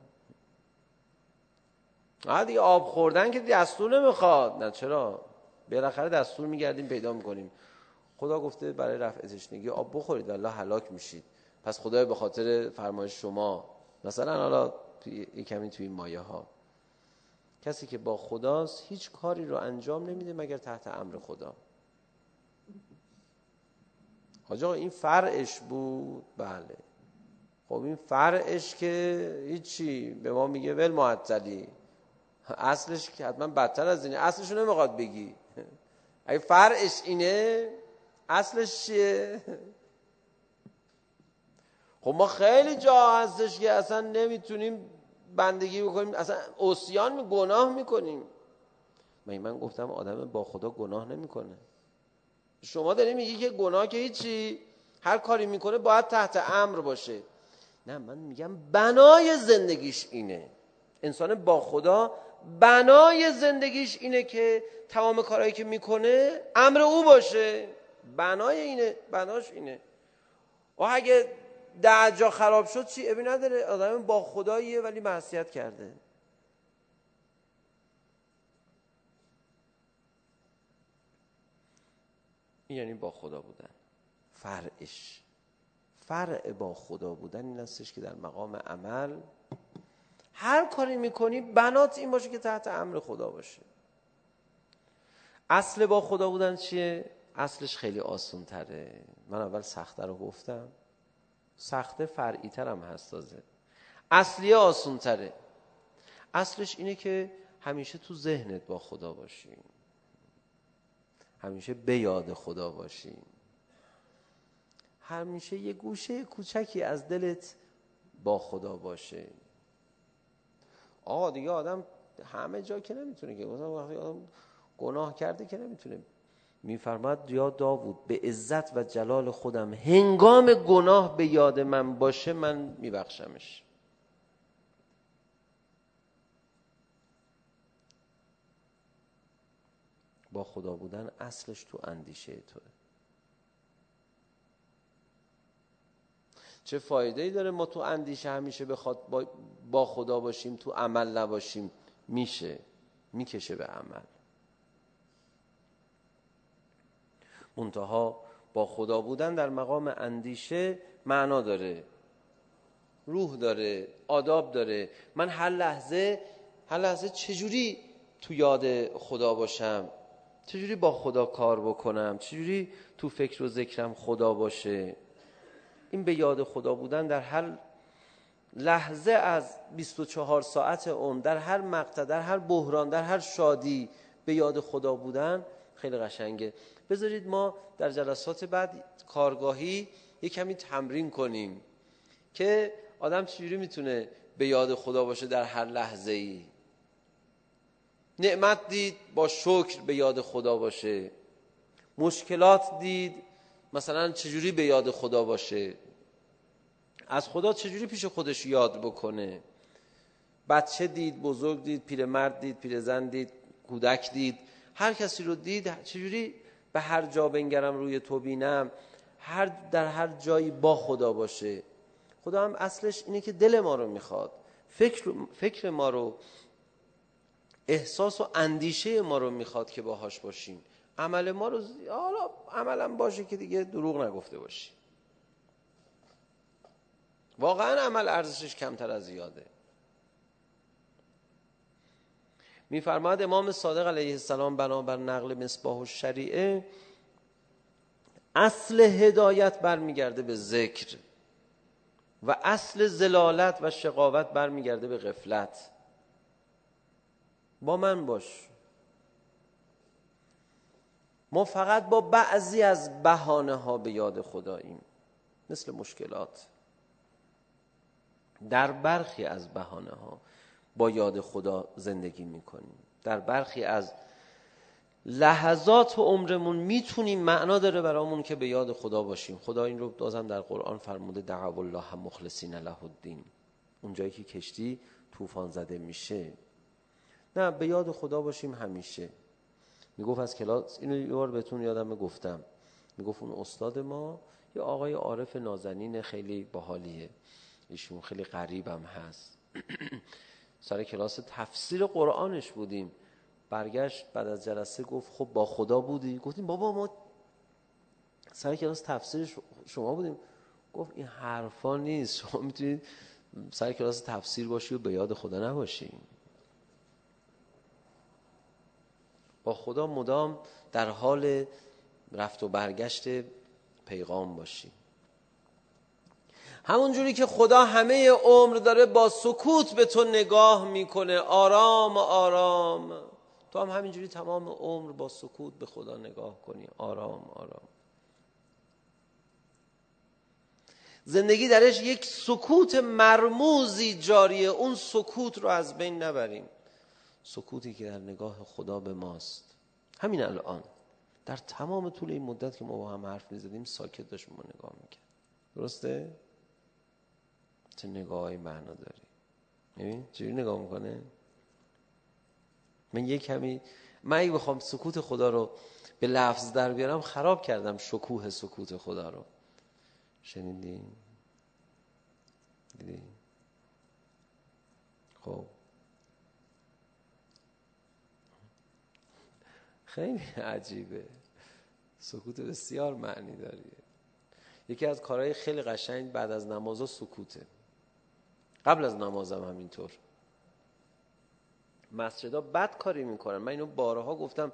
دیگه آب خوردن که دستور نمیخواد. نه چرا؟ بالاخره دستور میگردیم پیدا میکنیم. خدا گفته برای رفع تشنگی آب بخورید الله هلاک میشید. پس خدا به خاطر فرمایش شما مثلا حالا کمی توی این مایه ها، کسی که با خداست هیچ کاری رو انجام نمیده مگر تحت امر خدا. آقا این فرعش بود؟ بله. خب این فرعش که هیچی، به ما میگه ول معطلی. اصلش که حتما بدتر از اینه. اصلشو نمیخواد بگی. اگه فرعش اینه اصلش چیه؟ خب ما خیلی جا هستش که اصلا نمیتونیم بندگی بکنیم، اصلا عصیان گناه میکنیم. من گفتم آدم با خدا گناه نمیکنه. شما داری میگی که گناه که هیچی، هر کاری میکنه باید تحت امر باشه. نه، من میگم بنای زندگیش اینه. انسان با خدا بنای زندگیش اینه که تمام کارهایی که میکنه امر او باشه. بناش اینه. و اگه 10 جا خراب شد چی؟ ابی نداره، آدم با خداییه ولی معصیت کرده. یعنی با خدا بودن. فرع با خدا بودن این هستش که در مقام عمل هر کاری میکنی بنات این باشه که تحت امر خدا باشه. اصل با خدا بودن چیه؟ اصلش خیلی آسان تره. من اول سخته رو گفتم، سخته فرعی ترم هست تازه. اصلیه آسان تره. اصلش اینه که همیشه تو ذهنت با خدا باشی، همیشه به یاد خدا باشی، همیشه یه گوشه کوچکی از دلت با خدا باشه. آقا دیگه آدم همه جا که نمیتونه، که وقتی آدم گناه کرده که نمیتونه. میفرماد یا داوود به عزت و جلال خودم هنگام گناه به یاد من باشه من میبخشمش. با خدا بودن اصلش تو اندیشه توه. چه فایده‌ای داره ما تو اندیشه همیشه بخواد با خدا باشیم، تو عمل نباشیم؟ میکشه به عمل. منتها با خدا بودن در مقام اندیشه معنا داره، روح داره، آداب داره. من هر لحظه چجوری تو یاد خدا باشم، چجوری با خدا کار بکنم، چجوری تو فکر و ذکرم خدا باشه. این به یاد خدا بودن در هر لحظه از 24 ساعت عمر، در هر مقطع، در هر بحران، در هر شادی به یاد خدا بودن خیلی قشنگه. بذارید ما در جلسات بعد کارگاهی یک کمی تمرین کنیم که آدم چجوری میتونه به یاد خدا باشه در هر لحظه ای. نعمت دید با شکر به یاد خدا باشه، مشکلات دید مثلا چجوری به یاد خدا باشه، از خدا چجوری پیش خودش یاد بکنه. بچه دید، بزرگ دید، پیرمرد دید، پیرزن دید، کودک دید، هر کسی رو دید چجوری به هر جا بنگرم روی تو بینم، در هر جایی با خدا باشه. خدا هم اصلش اینه که دل ما رو میخواد، فکر ما رو، احساس و اندیشه ما رو میخواد که باهاش باشیم. عمل ما رو حالا عملم باشه که دیگه دروغ نگفته باشی. واقعا عمل ارزشش کمتر از زیاده. میفرماد امام صادق علیه السلام بنابر نقل مصباح الشریعه اصل هدایت برمیگرده به ذکر و اصل ضلالت و شقاوت برمیگرده به غفلت. با من باش. ما فقط با بعضی از بهانه ها به یاد خداییم، مثل مشکلات. در برخی از بهانه ها با یاد خدا زندگی میکنیم. در برخی از لحظات عمرمون میتونیم، معنا داره برامون که به یاد خدا باشیم. خدا این رو بازم در قرآن فرموده دعوا الله مخلصین له الدین. اونجایی که کشتی طوفان زده میشه، نه به یاد خدا باشیم همیشه. میگفت از کلاس، اینو یه بار بهتون یادم گفتم، میگفت اون استاد ما یه آقای عارف نازنین خیلی باحالیه، ایشون خیلی غریبم هست. سر کلاس تفسیر قرآنش بودیم، برگشت بعد از جلسه گفت خب با خدا بودی؟ گفتیم بابا ما سر کلاس تفسیر شما بودیم. گفت این حرفا نیست، شما میتونید سر کلاس تفسیر باشی و به یاد خدا نباشی. با خدا مدام در حال رفت و برگشت پیغام باشی. همون جوری که خدا همه عمر داره با سکوت به تو نگاه میکنه، آرام آرام، تو هم همینجوری تمام عمر با سکوت به خدا نگاه کنی، آرام آرام. زندگی درش یک سکوت مرموزی جاریه، اون سکوت رو از بین نبریم. سکوتی که در نگاه خدا به ماست. همین الان در تمام طول این مدت که ما با هم حرف میزدیم ساکت داشت ما نگاه میکرد. درسته؟ چه نگاهی معنا داری؟ ببین چجوری نگاه میکنه. من اگه بخوام سکوت خدا رو به لفظ در بیارم خراب کردم شکوه سکوت خدا رو. شنیدی؟ دیدی؟ خب خیلی عجیبه، سکوت بسیار معنی داره. یکی از کارهای خیلی قشنگ بعد از نمازها سکوته، قبل از نمازم همینطور. مسجدها بد کاری میکنن. من اینو بارها گفتم،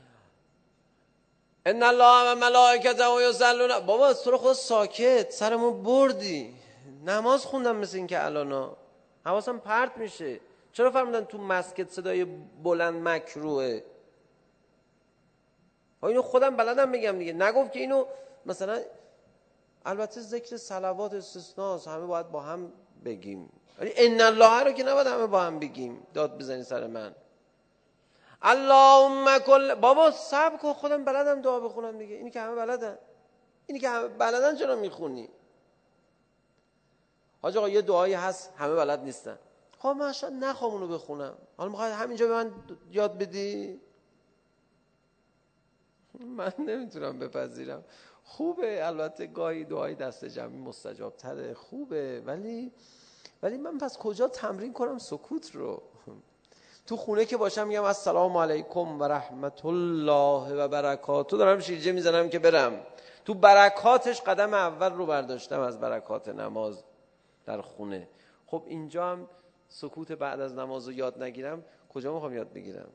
ان الله و ملائکته یصلون. بابا تو رو خدا ساکت، سرمون بردی. نماز خوندم مثل این که الانا حواسم پرت میشه. چرا فرمودن تو مسجد صدای بلند مکروهه؟ اینو خودم بلدم بگم دیگه. نگفت که اینو مثلا، البته ذکر صلوات استثناست، همه باید با هم بگیم، ولی ان الله رو که نباید همه با هم بگیم، داد بزنی سر من. اللهم کل. بابا صبر کن، خودم بلدم دعا بخونم دیگه. اینی که همه بلدن، اینی که همه بلدن چرا میخونی؟ حاج آقا یه دعایی هست همه بلد نیستن. خب من شاید نخوام اونو بخونم، حالا میخوای همینجا به من یاد بدی؟ من نمیتونم بپذیرم. خوبه البته گاهی دعای دست جمعی مستجاب تره، خوبه، ولی من پس کجا تمرین کنم سکوت رو؟ تو خونه که باشم میگم السلام علیکم و رحمت الله و برکاته، دارم شیرجه میزنم که برم تو برکاتش. قدم اول رو برداشتم از برکات نماز در خونه. خب اینجا هم سکوت بعد از نماز رو یاد نگیرم، کجا میخوام یاد بگیرم؟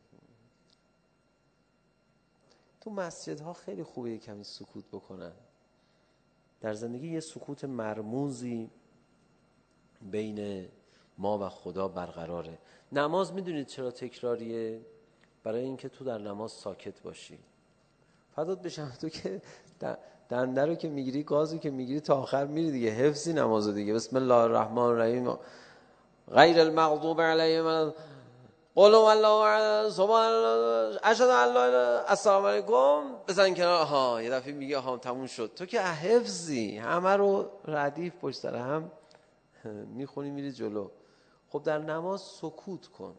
تو مسجدها خیلی خوبه یه کمی سکوت بکنن. در زندگی یه سکوت مرموزی بین ما و خدا برقراره. نماز میدونید چرا تکراریه؟ برای اینکه تو در نماز ساکت باشی. فدات بشم، تو که دنده رو که میگیری، گازی که میگیری، تا آخر میری دیگه، حفظی نمازو دیگه. بسم الله الرحمن الرحیم غیر المغضوب علیهم قولوا الله سبحان الله اشهد ان لا اله السلام علیکم بزن کنار. ها یه دفعه میگه ها تموم شد. تو که حفظی همه رو ردیف پشت سر هم میخونی میری جلو. خب در نماز سکوت کن.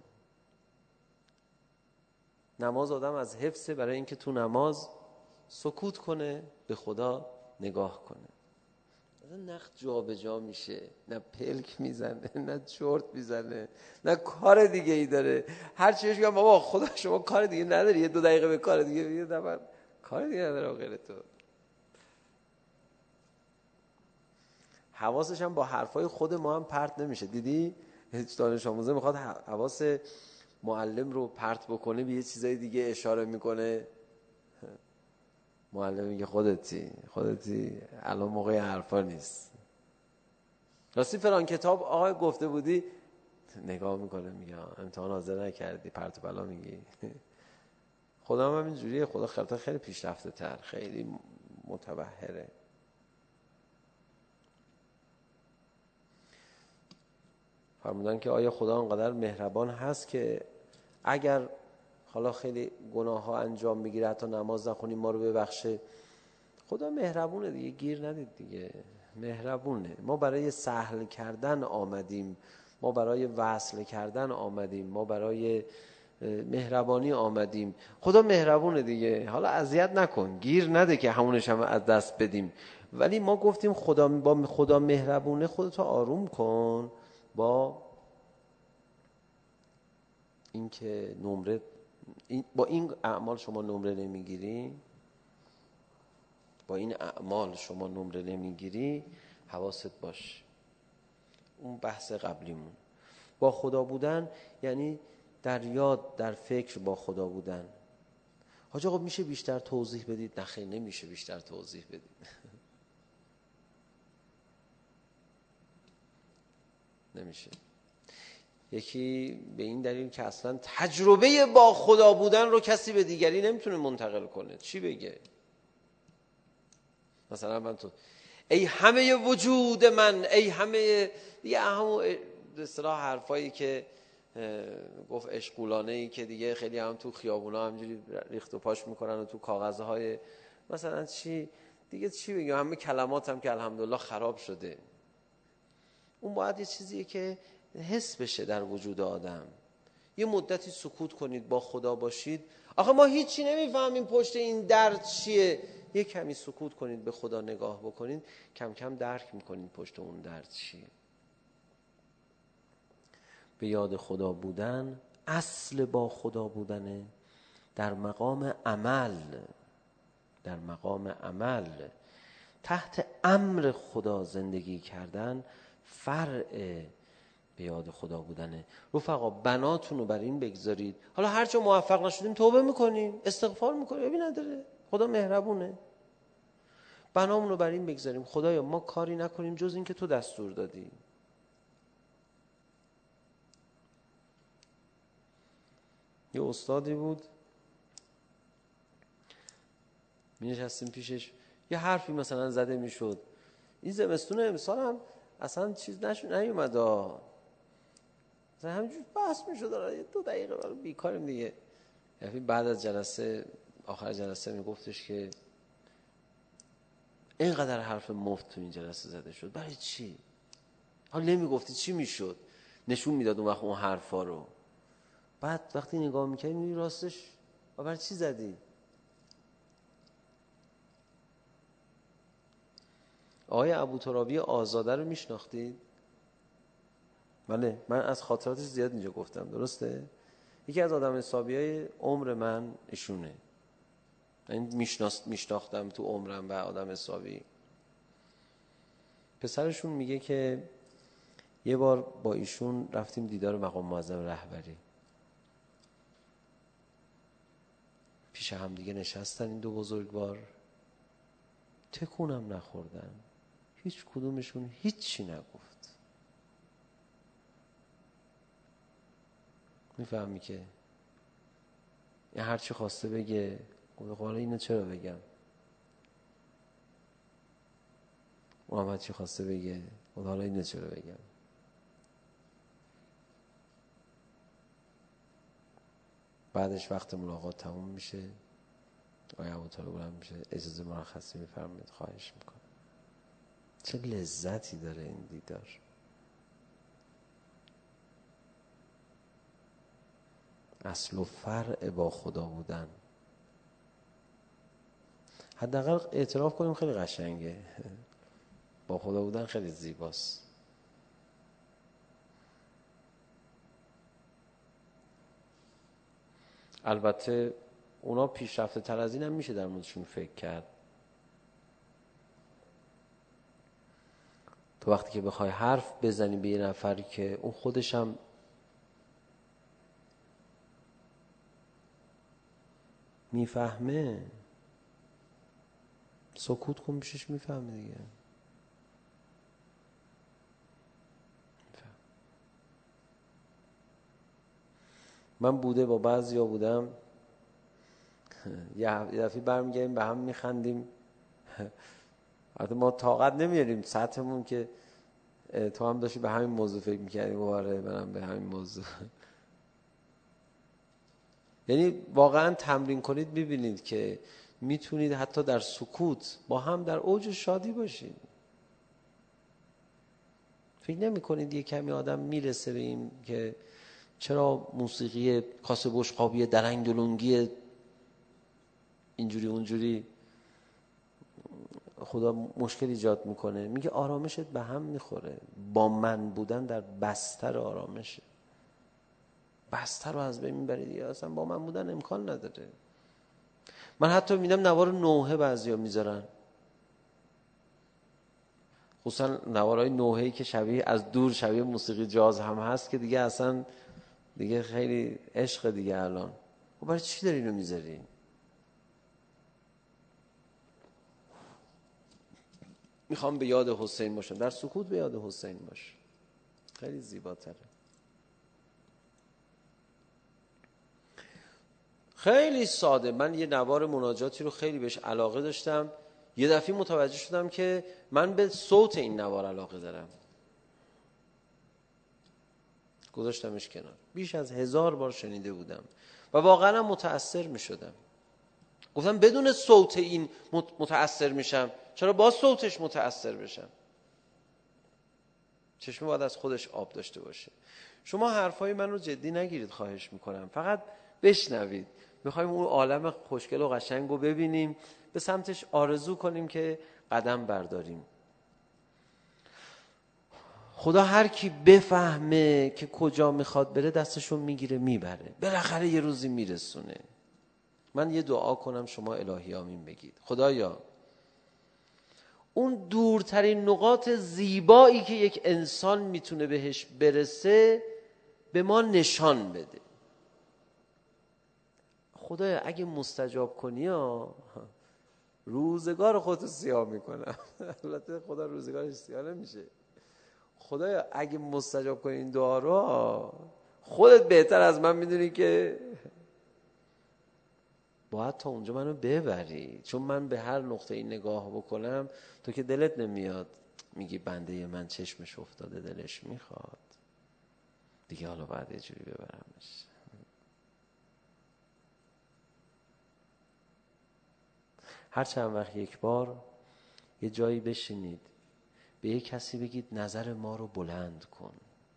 نماز آدم از حفظه برای اینکه تو نماز سکوت کنه، به خدا نگاه کنه. نه جا به جا میشه، نه پلک میزنه، نه چرت میزنه، نه کار دیگه ای داره. هر چیش میگم بابا خدا شما کار دیگه نداری، یه 2 دقیقه به کار دیگه یه دفعه کار دیگه نداره غیر تو. حواسش هم با حرفای خود ما هم پرت نمیشه. دیدی هیچ دانش آموزه میخواد حواس معلم رو پرت بکنه، به یه چیزای دیگه اشاره میکنه. معلم میگه خودتی الان موقع حرفا نیست. راستی فلان کتاب آقای گفته بودی، نگاه میکنه میگه امتحان حاضر نکردی، پرت و بلا میگی. خدا هم اینجوریه. خدا خیلی پیشرفته تر، خیلی متبحره. فرمودن که آیا خدا انقدر مهربان هست که اگر حالا خیلی گناه ها انجام میگیره، حتی نماز نخونیم، ما رو ببخشه؟ خدا مهربونه دیگه، گیر ندید دیگه، مهربونه. ما برای سهل کردن آمدیم، ما برای وصل کردن آمدیم، ما برای مهربانی آمدیم. خدا مهربونه دیگه. حالا اذیت نکن، گیر نده که همونش هم از دست بدیم. ولی ما گفتیم با خدا مهربونه، خودتو آروم کن. با اینکه با این اعمال شما نمره نمیگیری، با این اعمال شما نمره نمیگیری، حواست باش. اون بحث قبلیمون با خدا بودن یعنی در یاد، در فکر با خدا بودن. حاج آقا میشه بیشتر توضیح بدید؟ نه خیلی نمیشه بیشتر توضیح بدید. نمیشه. یکی به این دلیل که اصلا تجربه با خدا بودن رو کسی به دیگری نمیتونه منتقل کنه. چی بگه؟ مثلا من تو ای همه وجود من، ای همه دیگه، همون اصطلاح حرفایی که گفت اشغولانه‌ای که دیگه خیلی هم تو خیابونا همجوری ریخت و پاش میکنن و تو کاغذهای مثلا چی دیگه، چی بگم، همه کلمات هم که الحمدلله خراب شده. اون باید یه چیزیه که حس بشه در وجود آدم. یه مدتی سکوت کنید، با خدا باشید. آخه ما هیچی نمیفهمیم پشت این درد چیه. یه کمی سکوت کنید، به خدا نگاه بکنید، کم کم درک میکنید پشت اون درد چیه. به یاد خدا بودن اصل با خدا بودنه. در مقام عمل تحت امر خدا زندگی کردن فرع به یاد خدا بودنه. رفقا بناتون رو بر این بگذارید. حالا هر جا موفق نشدیم توبه میکنیم، استغفار میکنیم، ببین نداره، خدا مهربونه. بنامون رو بر این بگذاریم خدایا ما کاری نکنیم جز این که تو دستور دادی. یه استادی بود می نشستیم پیشش، یه حرفی مثلا زده میشد، این زمستون امسال هم اصلا چیز نیومد مثلا همینجور بحث میشد 2 دقیقه برای بیکاریم دیگه. یعنی بعد از جلسه آخر جلسه میگفتش که اینقدر حرف مفت تو این جلسه زده شد، برای چی؟ حالا نمیگفتی چی میشد؟ نشون میداد اون وقت اون حرفا رو. بعد وقتی نگاه میکنی میبینی راستش برای چی زدی؟ آقای ابوترابی آزاده رو میشناختید؟ بله، من از خاطراتش زیاد اینجا گفتم، درسته؟ یکی از آدم حسابیای عمر من ایشونه. من میشناختم تو عمرم و آدم حسابی. پسرشون میگه که یه بار با ایشون رفتیم دیدار مقام معظم رهبری. پیش هم دیگه نشستن این 2 بزرگوار، تکونم نخوردن، هیچ کدومشون هیچی نگفت. میفهمی که این هرچی خواسته بگه حالا اینو چرا بگم، اون هم هرچی خواسته بگه حالا اینو چرا بگم. بعدش وقت ملاقات تموم میشه، آقای ابوطالب بلند میشه، اجازه مرخصی میفرمایید، خواهش میکنم. چه لذتی داره این دیدار. اصل و فرع با خدا بودن. حداقل اعتراف کنیم خیلی قشنگه، با خدا بودن خیلی زیباست. البته اونا پیشرفته تر از این هم میشه در موردشون فکر کرد. تو وقتی که بخوای حرف بزنی به یه نفری که اون خودش هم میفهمه، سکوت کن پیشش، میفهمه دیگه. من بوده با بعضیا بودم یه دفعه برمیگردیم به هم میخندیم، البته ما طاقت نمیاریم سطحمون که تو هم داشتی به همین موضوع فکر میکردیم و آره منم به همین موضوع. یعنی واقعا تمرین کنید ببینید که میتونید حتی در سکوت با هم در اوج شادی باشید. فکر نمی کنید یه کمی آدم میرسه به این که چرا موسیقی کاسه بشقابی درنگ دلونگی اینجوری اونجوری خدا مشکل ایجاد میکنه؟ میگه آرامشت به هم میخوره با من بودن در بستر آرامشه. بستر رو از بین میبرید دیگه، اصلا با من بودن امکان نداره. من حتی میبینم نوار نوحه بعضیا میذارن، خصوصا نوارهای نوحه‌ای که شبیه از دور شبیه موسیقی جاز هم هست که دیگه اصلا دیگه خیلی عشق دیگه. الان و برای چی داری اینو میذاری؟ میخوام به یاد حسین باشم، در سکوت به یاد حسین باش، خیلی زیباتره. خیلی ساده. من یه نوار مناجاتی رو خیلی بهش علاقه داشتم، یه دفعه متوجه شدم که من به صوت این نوار علاقه دارم، گذاشتمش کنار. بیش از 1000 بار شنیده بودم و واقعا متأثر می شدم. گفتم بدون صوت این متأثر میشم، چرا با صوتش متأثر بشم؟ چشم باید از خودش آب داشته باشه. شما حرفای من رو جدی نگیرید خواهش میکنم، فقط بشنوید. میخوایم اون عالم خوشگل و قشنگ رو ببینیم، به سمتش آرزو کنیم که قدم برداریم. خدا هر کی بفهمه که کجا میخواد بره دستشو میگیره میبره، بالاخره یه روزی میرسونه. من یه دعا کنم شما الهی آمین بگید. خدایا اون دورترین نقاط زیبایی که یک انسان میتونه بهش برسه به ما نشان بده. خدایا اگه مستجاب کنی روزگار خودتو سیاه میکنم. البته خدا روزگارش سیاه نمیشه. خدایا اگه مستجاب کنی این دعا رو، خودت بهتر از من میدونی که باید تا اونجا منو ببری، چون من به هر نقطه این نگاه بکنم تو که دلت نمیاد، میگی بنده من چشمش افتاده دلش میخواد دیگه، حالا باید یه جوری ببرمش. هر چند وقت یک بار یه جایی بشینید به یک کسی بگید نظر ما رو بلند کن،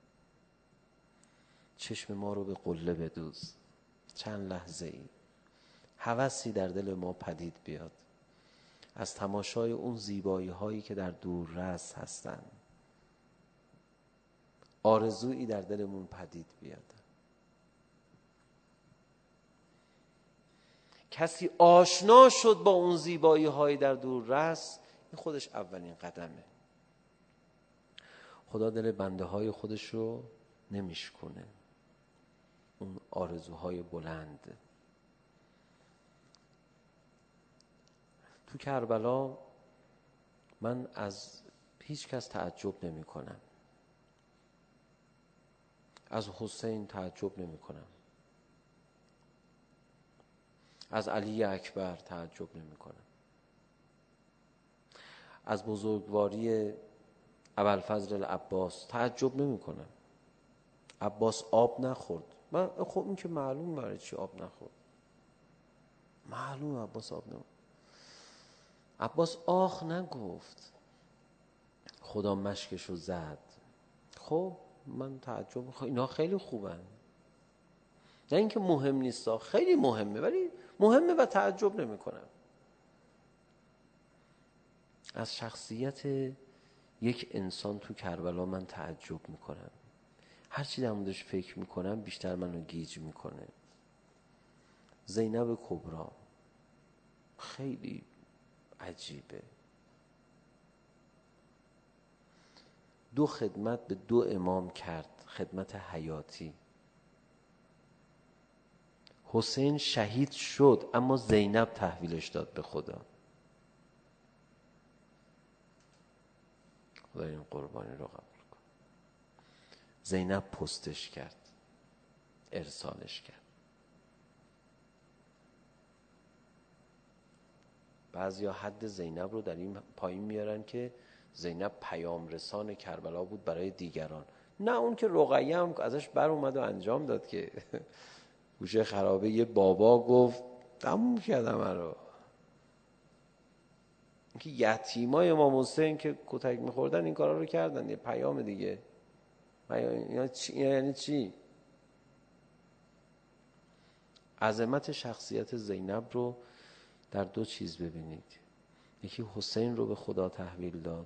چشم ما رو به قله بدوز، چند لحظه ای هوسی در دل ما پدید بیاد از تماشای اون زیبایی هایی که در دوررس هستن، آرزویی در دلمون پدید بیاد. کسی آشنا شد با اون زیبایی هایی در دوررس، این خودش اولین قدمه. خدا دل بنده های خودش رو نمیشکنه، اون آرزوهای بلند. تو کربلا من از هیچ کس تعجب نمی کنم، از حسین تعجب نمی کنم، از علی اکبر تعجب نمی کنم، از بزرگواری ابوالفضل العباس تعجب نمی کنم. عباس آب نخورد، من خب این که معلوم برای چی آب نخورد، معلوم عباس آب نخورد. عباس آخ نگفت، خدا مشکشو زد. خب من تعجب می‌کنم، اینا خیلی خوبن، نه اینکه مهم نیست، خیلی مهمه، ولی مهمه و تعجب نمی‌کنم. از شخصیت یک انسان تو کربلا من تعجب می‌کنم، هر چی در موردش فکر می‌کنم بیشتر منو گیج می‌کنه. زینب کبری خیلی عجیبه، 2 خدمت به 2 امام کرد، خدمت حیاتی. حسین شهید شد اما زینب تحویلش داد به خدا. خدا این قربانی رو قبول کن. زینب پستش کرد، ارسالش کرد. بعضیا حد زینب رو در این پایین میارن که زینب پیام رسان کربلا بود برای دیگران. نه، اون که رقیه هم ازش بر اومد و انجام داد که گوشه خرابه یه بابا گفت تموم کردم رو. اینکه یتیمای امام حسین که کتک میخوردن این کارا رو کردن، یه پیام دیگه. یعنی چی؟ عظمت شخصیت زینب رو در 2 چیز ببینید. یکی حسین رو به خدا تحویل داد،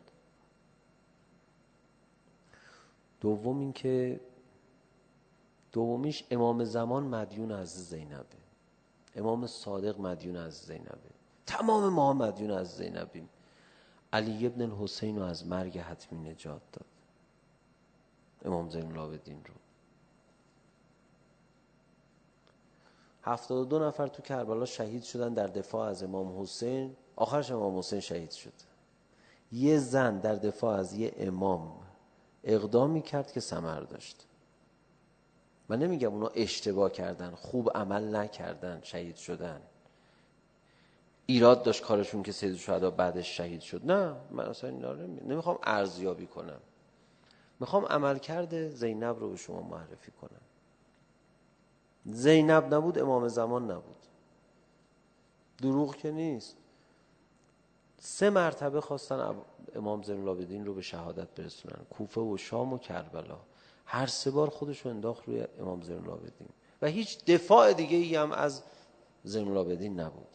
دومیش امام زمان مدیون از زینبه، امام صادق مدیون از زینبه، تمام ما مدیون از زینبیم. علی ابن الحسین رو از مرگ حتمی نجات داد، امام زین العابدین رو. 72 نفر تو کربلا شهید شدن در دفاع از امام حسین، آخرش امام حسین شهید شد. یه زن در دفاع از یه امام اقدامی کرد که ثمر داشت. من نمیگم اونا اشتباه کردن، خوب عمل نکردن، شهید شدن، ایراد داشت کارشون که سید الشهدا بعدش شهید شد. نه، من اصلا اینا رو نمیخوام ارزیابی کنم، میخوام عملکرد زینب رو به شما معرفی کنم. زینب نبود امام زمان نبود، دروغ که نیست. 3 مرتبه خواستن امام زین العابدین رو به شهادت برسونن، کوفه و شام و کربلا. هر 3 بار خودشو انداخت روی امام زین العابدین و هیچ دفاع دیگه ای هم از زین العابدین نبود.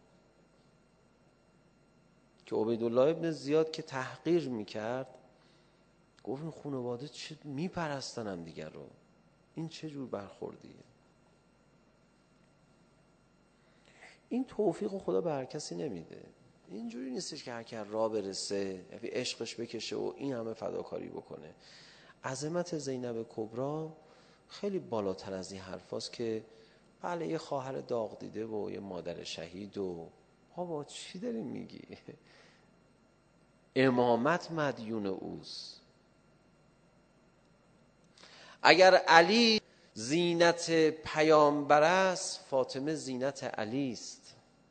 که عبیدالله ابن زیاد که تحقیر میکرد گفت این خانواده چه میپرستن هم دیگر رو، این چه جور برخوردیه؟ این توفیق خدا به هر کسی نمیده. اینجوری نیستش که هر کی راه برسه عشقش بکشه و این همه فداکاری بکنه. عظمت زینب کبری خیلی بالاتر از این حرفاست که بله یه خواهر داغ دیده و یه مادر شهید و بابا چی داری میگی؟ امامت مدیون اوست. اگر علی زینت پیامبر است، فاطمه زینت علی است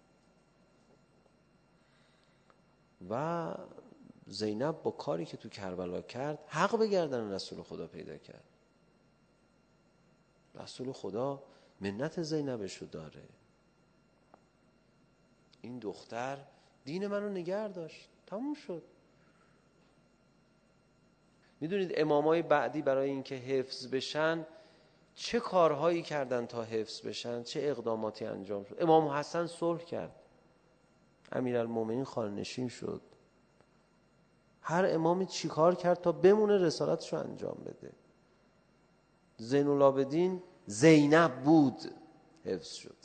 و زینب با کاری که تو کربلا کرد حق به گردن رسول خدا پیدا کرد. رسول خدا منت زینبشو داره. این دختر دین منو نگه داشت، تموم شد. میدونید امامای بعدی برای اینکه حفظ بشن چه کارهایی کردن تا حفظ بشن، چه اقداماتی انجام شد. امام حسن صلح کرد، امیرالمومنین خانه‌نشین شد. هر امامی چی کار کرد تا بمونه رسالتش رو انجام بده. زین العابدین زینب بود، حفظ شد.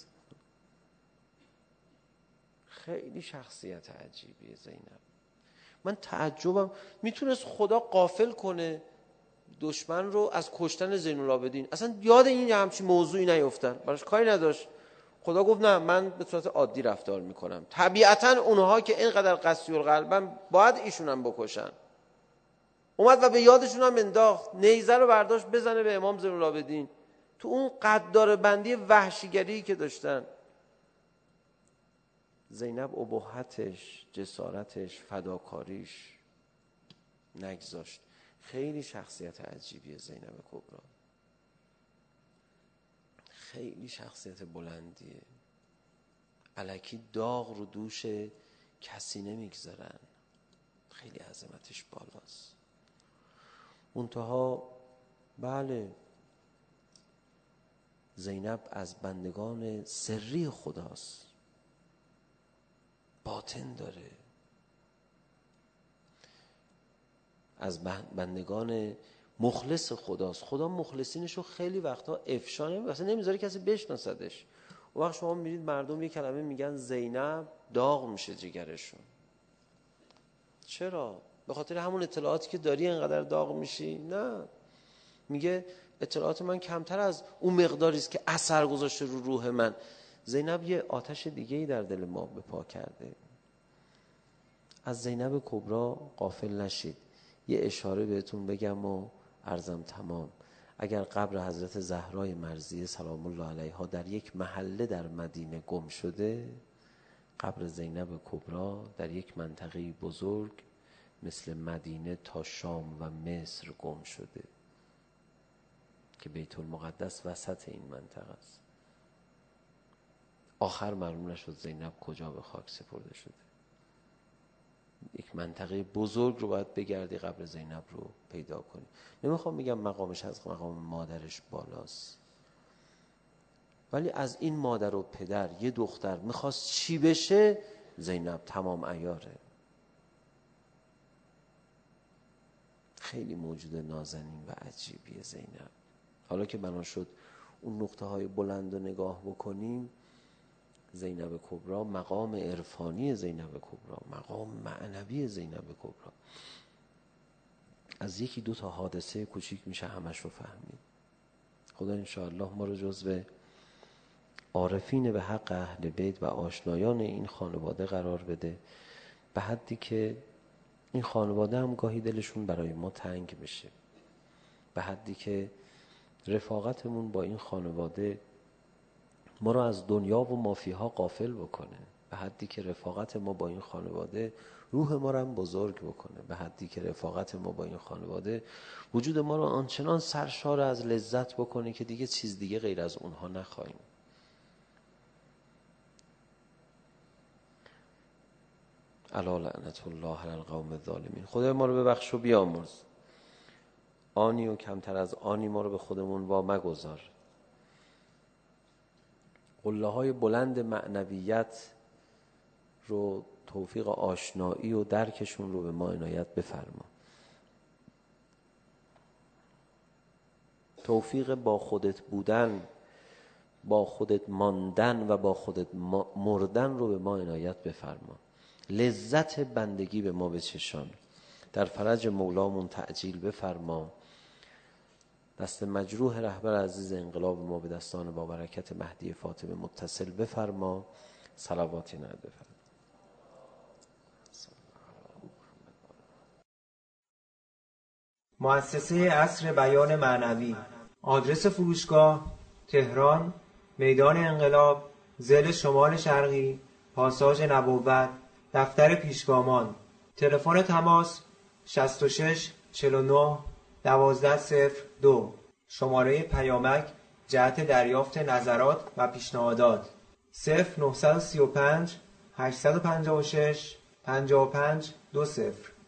خیلی شخصیت عجیبیه زینب. من تعجبم میتونست خدا غافل کنه دشمن رو از کشتن زین العابدین، اصلا یاد این همچین موضوعی نیفتن، براش کاری نداشت. خدا گفت نه، من به صورت عادی رفتار میکنم. طبیعتا اونها که اینقدر قسی القلبن باید ایشونم بکشن. اومد و به یادشون هم انداخت، نیزه رو برداشت بزنه به امام زین العابدین تو اون قدار بندی وحشیگری که داشتن. زینب ابهتش، جسارتش، فداکاریش نگذاشت. خیلی شخصیت عجیبیه زینب کبری، خیلی شخصیت بلندیه. الکی داغ رو دوش کسی نمیگذارن، خیلی عظمتش بالاست. منتها بله زینب از بندگان سری خداست، باطن داره. از بندگان مخلص خداست. خدا مخلصینش رو خیلی وقتا افشا نمی‌کنه، اصلا نمیذاره کسی بشناسدش. اون وقت شما می‌بینید مردم یه کلمه میگن زینب، داغ میشه جگرشون. چرا؟ به خاطر همون اطلاعاتی که داری اینقدر داغ میشی؟ نه، میگه اطلاعات من کمتر از اون مقداری است که اثر گذاشته رو روح من. زینب یه آتش دیگه‌ای در دل ما به پا کرده. از زینب کبری غافل نشید. یه اشاره بهتون بگم و عرضم تمام. اگر قبر حضرت زهرای مرضیه سلام الله علیها در یک محله در مدینه گم شده، قبر زینب کبری در یک منطقه بزرگ مثل مدینه تا شام و مصر گم شده که بیت المقدس وسط این منطقه است. آخر معلوم نشد زینب کجا به خاک سپرده شده. یک منطقه بزرگ رو باید بگردی قبر زینب رو پیدا کنی. نمیخوام بگم مقامش از مقام مادرش بالاست، ولی از این مادر و پدر یه دختر میخواست چی بشه، زینب تمام عیاره. خیلی موجود نازنین و عجیبیه زینب. حالا که بنا شد اون نقطه های بلند رو نگاه بکنیم، زینب کبری، مقام عرفانی زینب کبری، مقام معنوی زینب کبری، از یکی دو تا حادثه کوچیک میشه همش رو فهمید. خدا انشاءالله ما رو جزو عارفین به حق اهل بیت و آشنایان این خانواده قرار بده، به حدی که این خانواده هم گاهی دلشون برای ما تنگ بشه، به حدی که رفاقتمون با این خانواده ما رو از دنیا و مافیها غافل بکنه، به حدی که رفاقت ما با این خانواده روح ما رو هم بزرگ بکنه، به حدی که رفاقت ما با این خانواده وجود ما رو آنچنان سرشار از لذت بکنه که دیگه چیز دیگه غیر از اونها نخواهیم. الا لعنت الله علی القوم الظالمین. خدای ما رو ببخش و بیامرز. آنی و کمتر از آنی ما رو به خودمون وا مگذار. قله های بلند معنویت رو توفیق آشنایی و درکشون رو به ما عنایت بفرما. توفیق با خودت بودن، با خودت ماندن و با خودت مردن رو به ما عنایت بفرما. لذت بندگی به ما بچشان. در فرج مولامون تعجیل بفرما. دست مجروح رهبر عزیز انقلاب ما به دستان با برکت مهدی فاطمه متصل بفرما. صلواتی نهاد بفرما. مؤسسه عصر بیان معنوی. آدرس فروشگاه: تهران، میدان انقلاب، ضلع شمال شرقی، پاساژ نبوت، دفتر پیشگامان. تلفن تماس 66 49 1202. شماره پیامک جهت دریافت نظرات و پیشنهادات 0935 856 55 20.